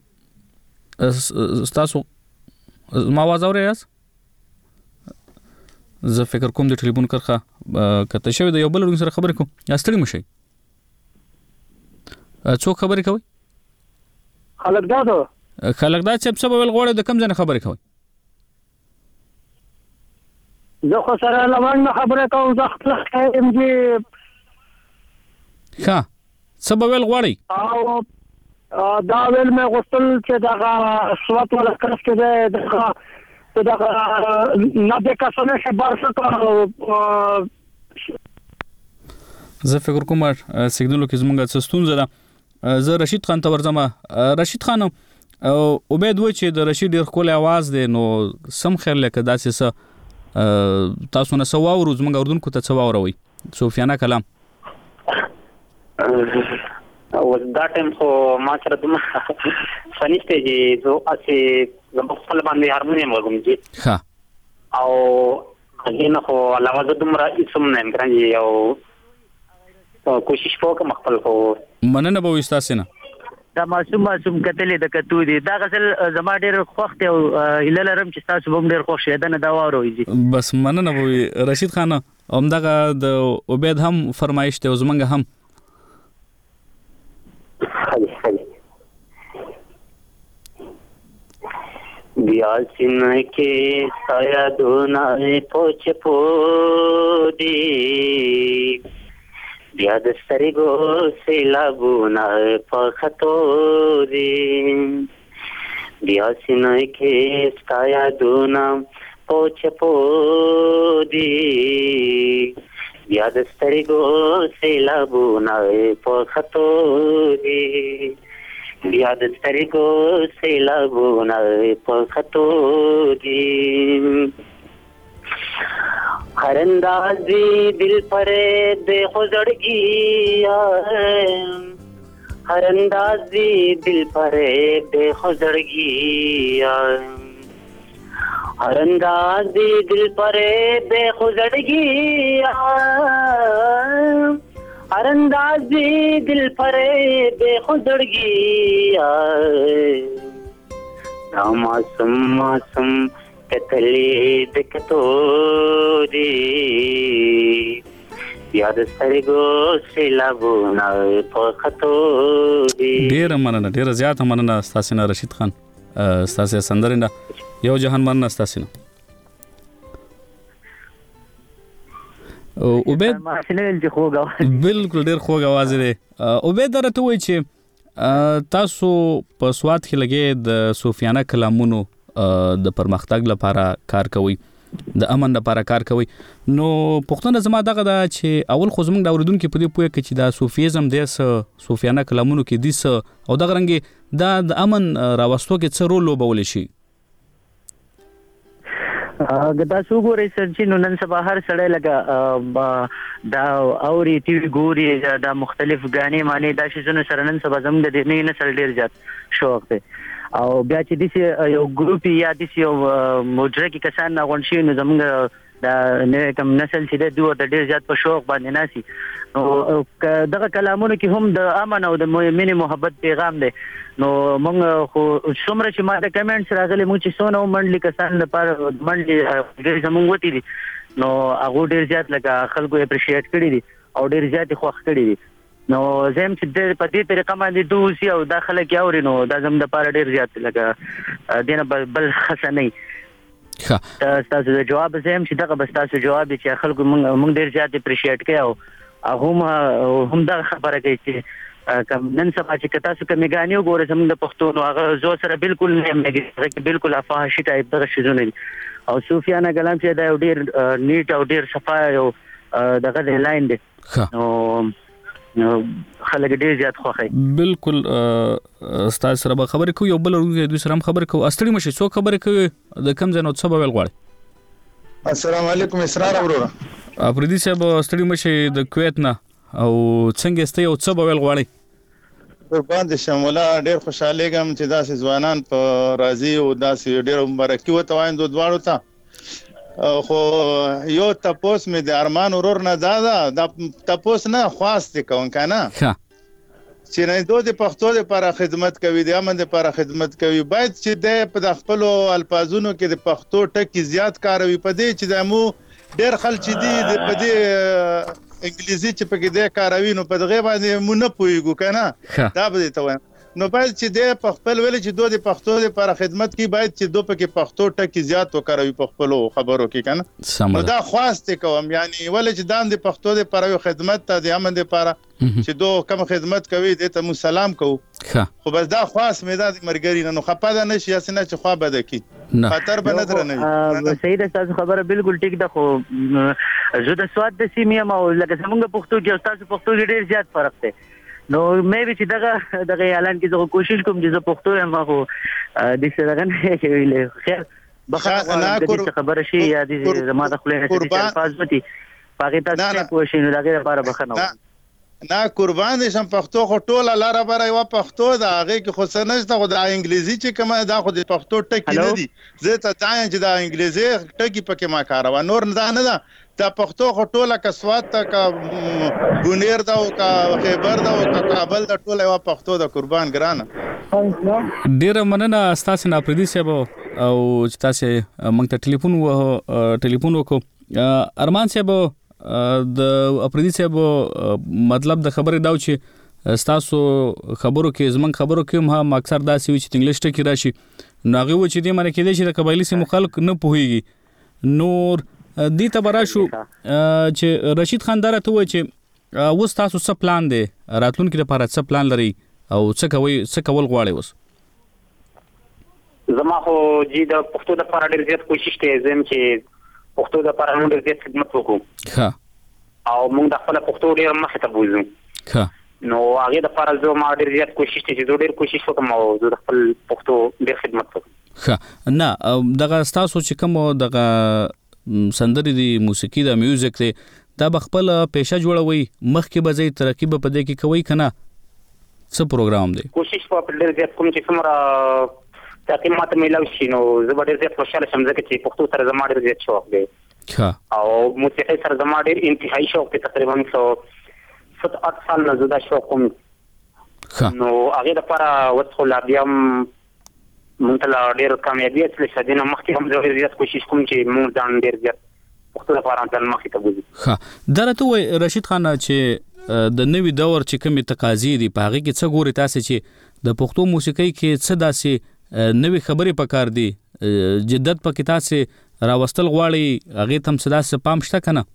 تاسو ما आवाज اورئ یاز زه فکر کوم د ټلیفون کرخه کته شوی د یو بل سره خبرې کوم یا ستړي مشي څو خبرې کوي خلک دا چې څه ویل غواړي د کم ځنه خبرې کوي زه خو سره لمن خبره کوم زه خپل ام جی ښه څه ویل غواړي او دا ویل مې غوښتل چې دا سوات ولا کرسته ده دا نه د کسانه چې بارسه زه فکر کوم سیګنالو کې زمونږه څه ستونزه ده زه رشید خان ته ورځم رشید خان امید و چې د رشید ډیر خپل आवाज دی نو سم خیر لکه داسې څه تاسو نه سواورو زمونږ اردوونکو ته سواوروي صوفیانه کلام او دا ټیم خو ما سره دومره فنیسته چې زه اسی زما خپل باندې هارمونیم وګم چې ها او هغه خو علاوه زه دومره اسم نه کړم او کوشش وکم خپل خو مننه به وستاسو نه دا معصوم کتلې د کتو دي دا غسل زما ډېر خوښ او هیله لرم چې تاسو هم ډېر خوښ شئ دا واوروي بس مننه به رشید خان همدغه د عبید هم فرمایش ته زمونږ هم بیا سینه کې سایه دونه پوچ پودي بیا د سترګو سیلابونه په خطو دي بیا سینه کې سایه دونه پوچ پودي بیا د سترګو سیلابونه په خطو دي بیا د سترګو سیلابونه په خطو دي هر اندازې دل پرې د خوځړګي هر اندازې دل پرې د خوځړګي هر اندازې دل پرې د خوځړګي هر اندازې دل پرې د خوځړګي دا معصوم کتلې د کتو دي بیا د سترګو سیلابونه په خطو دي ډېره مننه ډېره زیاته مننه ستاسو نه رشید خان ستاسو سندرنده یو جهان مننه ستاسو نه عبید بالکل ډېر خوږ आवाज دی عبید درته وایي چې تاسو په سواد کې لګې د صوفیانه کلامونو د پرمختګ لپاره کار کوي د امن لپاره کار کوي نو پښتون زما دغه دا چې اول خو زموږ د اوریدونکو په دې پوهه کې چې دا صوفیزم د صوفیانه کلامونو کې دي او دغه رنګ دا د امن راوستو کې څه رول لوبول شي دا څوګوري سرچې نو نن سبا هر سړی لګا دا اوري ټي وي ګوري دا مختلف غانې معنی دا شي نن سره نن سبا زموږ د دې نه سره ډیر زیات شوق دی او بیا چې د یو ګروپ یا د یو مدرک کسان غون شي نو زموږ دا نه کوم نسل چې د دوه د ډیر زیات په شوق باندې ناسي نو دغه کلامونو کې هم د امن او د مینې محبت پیغام دی نو موږ خو څومره چې ما د کمنټس راغلي موږ چې سونه منډلي کسان لپاره منډلي زموږ وتی دي نو هغه ډیر زیات لکه خلکو اپریشیټ کړی دي او ډیر زیات خوښ کړی دي نو زم چې په دې طریقه باندې دوسی او داخله کې اوري نو دا زم د لپاره ډیر زیات لکه دینه بل حسنې تاسو د جواب زم چې دغه بس تاسو جواب چې خلکو موږ ډیر زیات اپریشیټ کوي او هم دا خبره کوي چې کم نن سبا چې تاسو کمیګانی وګورئ زموږ د پښتون هغه زو سره بالکل نه مګي بالکل افاحشي ټایپ دغه شیزونه دي او صوفیانه کلام چې دا ډیر نیټ او ډیر صفا او دغه لاین دی نو خلک ډیر زیات خوښي بالکل استاد سره به خبرې کوي او بل ورته دوی سره خبرې کوي استړي مشه څو خبرې کوي د کم ځای نو څه به ویل غواړي السلام علیکم اسرار وروره افریدي صاحب استړي مشه د کویت نه او څنګه ستې او څه به ویل غواړي قربان دي شمولا ډیر خوشاله غم چې داسې ځوانان په راضي او داسې ډیر مبارکي وته وایم دوه دواړو ته خو یو تاسو مې د ارمان ورور نه دا تاسو نه خواسته کوم کنه چې نه دوه د پښتو لپاره خدمت کوي د امن لپاره خدمت کوي باید چې د خپل الفاظونو کې د پښتو ټکی زیات کاروي په دې چې دمو ډیر خلک دي په دې انګلیزي چې په کې د کاروي نو په دغه باندې مونږ نه پويګو کنه دا به ته وایم نو باید چې د خپل ویل چې دوه د پښتو لپاره خدمت کوي باید چې دوه په کې پښتو ټکی زیات وکړوي په خپل خبرو کې کنه نو دا خواسته کوم یعنی ول چې دام د پښتو لپاره خدمت ته د امن لپاره چې دوه کوم خدمت کوي د ته مو سلام کو خو بس دا خاص مې د مرګري نه خپه ده نشي اسنه چې خو بده کی خطر بنه درنه صحیح ده تاسو خبره بالکل ټیک ده خو زه د سواد د سیمه او لکه څنګه پښتو کې تاسو پښتو کې ډیر زیات فرق دی نو مې به چې دغه اعلان کې زه کوشش کوم چې زه پښتو یم خو د څه دغه نه کوي خیر بخښنه خبره شي یا دې زما د خپل الفاظ وتی پاګه تاسو په شینو دغه لپاره بخښنه نه قربان دي شم پښتو خو ټوله لاره بره یو پښتو دا هغه کې خو سنشته خو د انګلیزي چې کومه دا خو د پښتو ټکی نه دي زه ته ځایم چې دا انګلیزي ټکی پکې ما کاروه نور نه دا پښتو خو ټوله کسوات ته کا ګونیر دا او کا خیبر دا او کا کابل دا ټوله یو پښتو د قربان ګرانه ډیر مننه تاسو نه پردي سبا او تاسو موږ ته ټلیفون وکړو ارمان سبا د اپریدي صاحب مطلب د خبرې داو چې تاسو خبرو کې زمون خبرو کې هم اکثر دا سی چې انګلیش ټکی راشي نو هغه و چې دې معنی کې دي چې د قبایلی سیمو خلک نه پوهیږي نور دې ته براشو چې رشید خان درته و چې اوس تاسو څه پلان دی راتلونکي لپاره څه پلان لري او څه کول غواړي اوس زما خو جی د پښتو د لپاره ډېر زیات کوشش کوي زم چې پښتو د لپاره موږ ډېر خدمت وکړو ها او موږ د خپل پښتو ډېر مخه ته بوزو ها نو هغه د لپاره زه ما ډېر زیات کوشش کوي چې ډېر کوشش وکم او د خپل پښتو ډېر خدمت وکړم ها نه دغه تاسو چې کوم دغه سندري دی موسیقي د میوزیک دی دا بخپل پیشه جوړوي مخکې به زی ترکیب په دې کې کوي کنه څه پروګرام دی کوشش په ډېر زیات کوم چې څومره تاکي ماته ملاوي شي نو زه به ډېر زیات خوشاله شم ځکه چې پښتو سره زما ډېر زیات شوق دی او موسیقي سره زما ډېر انتهایی شوق دی تقریبا 7-8 سال نه زه دا شوق کوم نو هغه لپاره وڅخو لا بیا مونږ ته ډېر کامیابی اصلي شدینه مخکې هم ډېر زیات کوشش کوم چې مونږ ځان ډېر زیات پښتو لپاره ځان مخکې ته بوزو درته وای رشید خان چې د نوې دور چې کومې تقاضې دي په هغه کې څه ګوري تاسو چې د پښتو موسیقي کې څه داسې نوې خبرې پکار دي جدت پکې تاسو راوستل غواړي هغه تم صدا سه پام شته کنه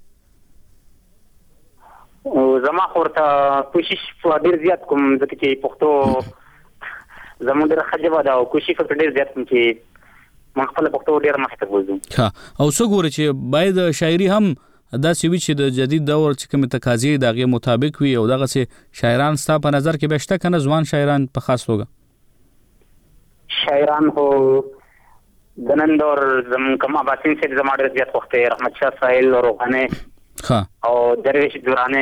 زما خورته کوشش ډېر زیات کوم ځکه چې پښتو زموږ د خجبه دا کوشش ډېر زیات کوم چې ما خپل پښتو ډېر مخ ته بوزم او څو ګوري چې باید شاعري هم دا سوي چې د جدید دور چې کوم تقاضې دغه مطابق وي او دغه سه شاعران ستا په نظر کې بهشته کنه ځوان شاعران په خاص توګه شاعران هو د نن دور زموږ کوم اباسین سید زما ډېر زیات وخت رحمت شاه ساحل روغانه او درویش دورانه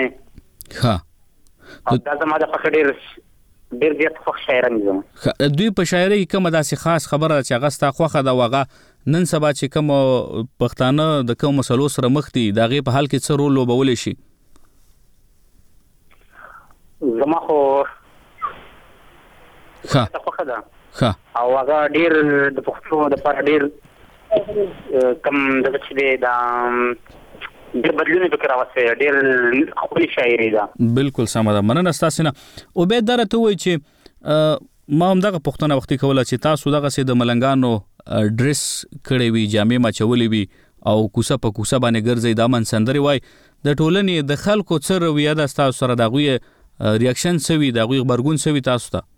او دا زما د فخر ډېر زیات خوښ شاعران دي دوی په شاعري کې کومه داسې خاص خبره چې هغه ستا خوښه ده وغه نن سبا چې کوم پښتانه د کوم مسلو سره مخ دي دا غي په حال کې څه رول لوبول شي زما خو خوښه ده او هغه ډېر د پښتو د لپاره ډېر کم د چې دا ډېر بدلونه فکر راوځي ډېر خپل شاعري ده بالکل سم ده مننه تاسو نه او به درته وای چې ما هم دغه پښتنه وختي کوله چې تاسو دغه سي د ملنګانو ډریس کړي وي جامې ما چولې وي او کوسه په کوسه باندې ګرځي دا من سندري وای د ټولنې د خلکو څه رویه ده تاسو سره دغه ریاکشن سوي دغه خبرګون سوي تاسو ته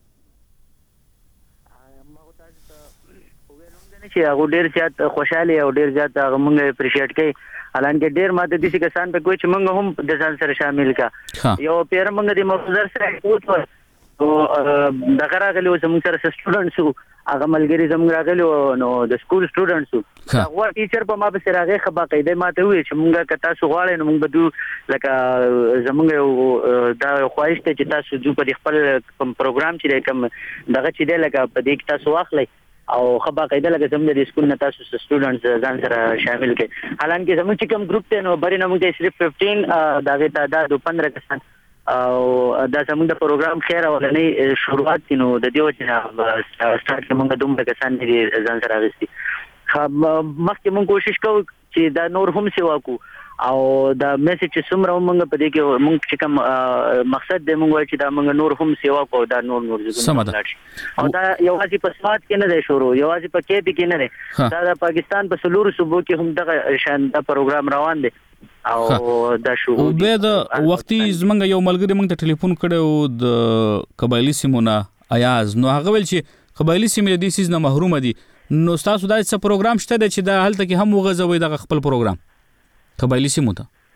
چې هغه ډیر زیات خوشاله او ډیر زیات هغه مونږ اپریشیټ کوي حالانکه ډیر ماته د څه کسان په کوئی چې مونږ هم د ځان سره شامل کا یو پیر مونږ د مفزر سره وته او دغه راغلی و زموږ سره سټوډنټس هغه ملګری زموږ راغلی نو د سکول سټوډنټس هغه ټیچر په ما به سره هغه خبره قاعده ماته وی چې مونږه کتا سو غواړي نو مونږ بدو لکه زموږ دا خواهش ته چې تاسو جو په خپل پروګرام چې کوم دغه چې دی لکه په دې کې تاسو واخلئ او خبره قاعده لکه زموږ د سکول نه تاسو سټوډنټس ځان سره شامل کړي حالانکه زموږ چې کوم ګروپ ته نو بری نه موږ صرف 15 دغه تعداد 15 کسان او دا زموږ د پروګرام خیر اولنې شروعات کینو د دیو چې سٹارټ موږ دومره کسان دي ځان سره غوښتي مخکې موږ کوشش کوو چې دا نور هم سیوا کو او دا میسج چې څومره موږ په دې کې موږ چې کوم مقصد دی موږ چې دا موږ نور هم سیوا کو دا نور زګون او دا یوازې په سمات کې نه دی شروع یوازې په کې کې نه دی دا د پاکستان په سلور صوبو کې هم دغه شان دا پروګرام روان دی او دا شو او به د وختي زمنګ یو ملګری موږ ته ټلیفون کړو د قبایلی سیمونه ایاز نو هغه ول چې قبایلی سیمه د سیز نه محروم دي نو تاسو دا څه پروګرام شته چې دا حالت کې هم وغځوي د خپل پروګرام قبایلی سیمو ته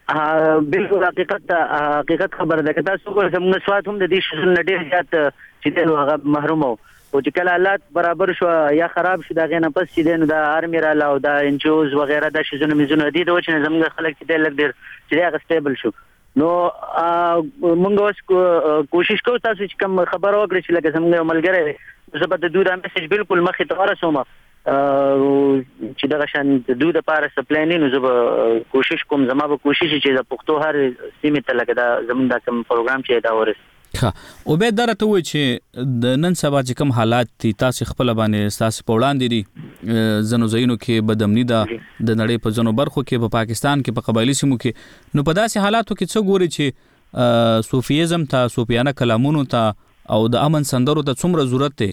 بالکل حقیقت خبره ده. که تاسو وګورئ زموږ سواد هم د دې شیزون نه ډېر زیات چې دی نو هغه محروم وو. او چې کله حالات برابر شو یا خراب شو دا غي نه پس چې دی نو د آرمي را لاو دا انجوز وغیرہ د شیزونه مزونه دي د وچنه زموږ خلک چې دی لګ ډېر چې هغه سټیبل شو. نو موږ اوس کوشش کوو تاسو چې کوم خبر وکړئ چې لکه زموږ ملګری زه به د دوی دا میسج بالکل مخې ته ورسوم چې دغه شان د دوی لپاره سپلای نه نو زه به کوشش کوم زما به کوشش چې د پښتو هر سیمه ته لکه دا زموږ د کوم پروګرام چې دا ورس. ها او به درته وای چې د نن سبا چې کوم حالات دي تاسو خپل باندې تاسو په وړاندې دي زنو زینو کې بدامنی ده د نړۍ په ځینو برخو کې په پاکستان کې په قبایلی سیمو کې نو په داسې حالاتو کې څه ګوري چې صوفیزم ته صوفیانه کلامونو ته او د امن سندرو ته څومره ضرورت دی؟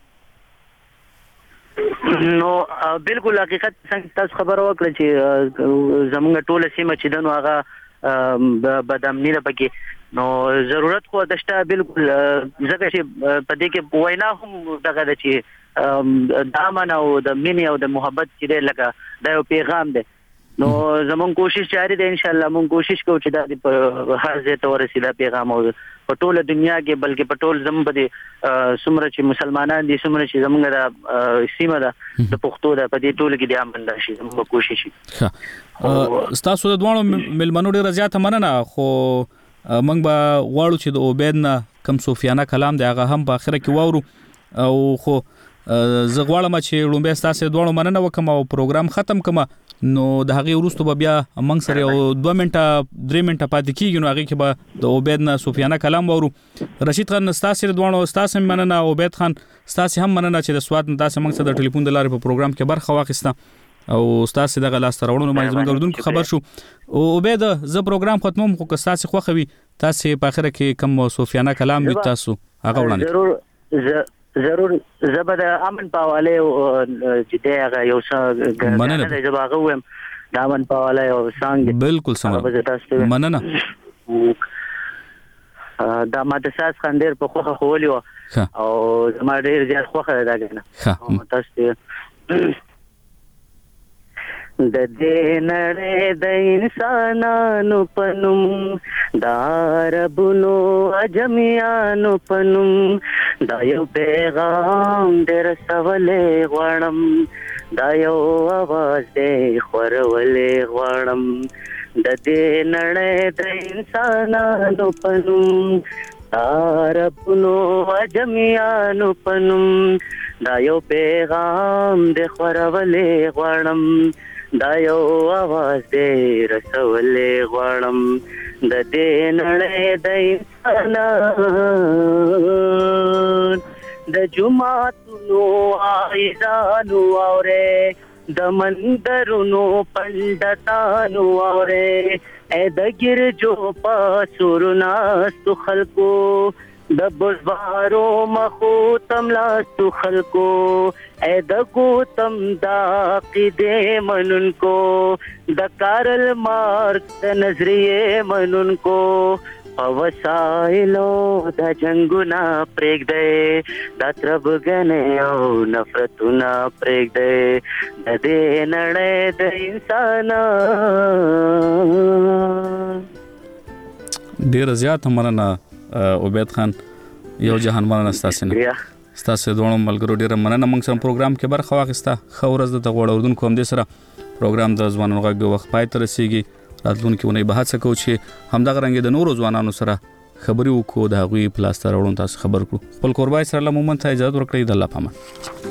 نو بالکل حقیقت څنګه تاسو خبر وکړه چې زموږ ټوله سیمه چې دنو هغه بدامنی ده پکې نو ضرورت خو دشته بالکل ځکه چې په دې کې وینا هم دغه د چې د امن او د مینې او د محبت چې لکه دا یو پیغام دی. نو زمون کوشش جاری ده ان شاء الله مون کوشش کوو چې دا په هر ځای ته ورسېدا پیغام او په ټوله دنیا کې بلکې په ټول زموږ په سمره چې مسلمانان دي سمره چې زموږ د سیمه ده د پښتو ده په دې ټول کې د امن راشي زموږ کوشش. تاسو د دوه ملمنو ډیر زیات مننه خو موږ به غواړو چې د عبید نه کم صوفیانه کلام دی هغه هم په اخره کې واورو او خو زه غواړم چې لومبه تاسو دوه مننه وکم او پروګرام ختم کما نو د هغه وروسته به بیا موږ سره 2 منټه 3 منټه پاتې کیږي نو هغه کې به د عبید نه صوفیانه کلام واورو. رشید خان تاسو دوه تاسو مننه عبید خان تاسو هم مننه چې د سواد تاسو موږ سره د ټلیفون د لارې په پروګرام کې برخه واخیسته او تاسو دغه لاس ترونو باندې زموږ اوردونکو خبر شو. او عبید زه پروګرام ختموم خو که تاسو خوښوي تاسو په اخره کې کوم صوفیانه کلام وي تاسو هغه وړاندې. ضرور زبر امن پاواله چې دا یو څه مننه د جواب غوم د امن پاواله او څنګه بالکل سم مننه دا ماده ساس خندیر په خوخه خولیو او زما ډیر زیات خوخه ده کنه تاسو د دې نړۍ د انسانانو پنوم دا ربونو اجمیانو پنوم دا یو پیغام در سوالې غواړم دا یو आवाज دې خورولې غواړم د دې نړۍ د انسانانو پنوم دا ربونو اجمیانو پنوم دا یو پیغام دې خورولې غواړم دا یو आवाज دې رسولې غواړم د دې نړۍ د انسانان د جمعتونو آیزانو اوره د مندرونو پندتانو اوره اې د ګرجو پاسورناستو خلکو د بزوارو مخو تملاستو خلکو اې د ګوتم دا قیدې منونکو د کارل مارک د نظریه منونکو وسایلو د جنگونه پرېږدي د تربګنې او نفرتونه پرېږدي د دې نړۍ د انسانان. ډیر زیات مننه عبید خان یو جهان مننه تاسو نه تاسو دوه ملګرو ډیر مننه موږ سره پروګرام کې برخه واخیسته خورز د غوړوردون کوم دي سره پروګرام د ځوانانو غږ وخت پای تر رسیدي راتلونکي ونې به هڅه کوو چې همدغه رنګ د نورو ځوانانو سره خبري وکړو د هغوی پلاستر وړون تاسو خبر کړو خپل قربای سره له مومنت اجازه ورکړئ د الله پامان.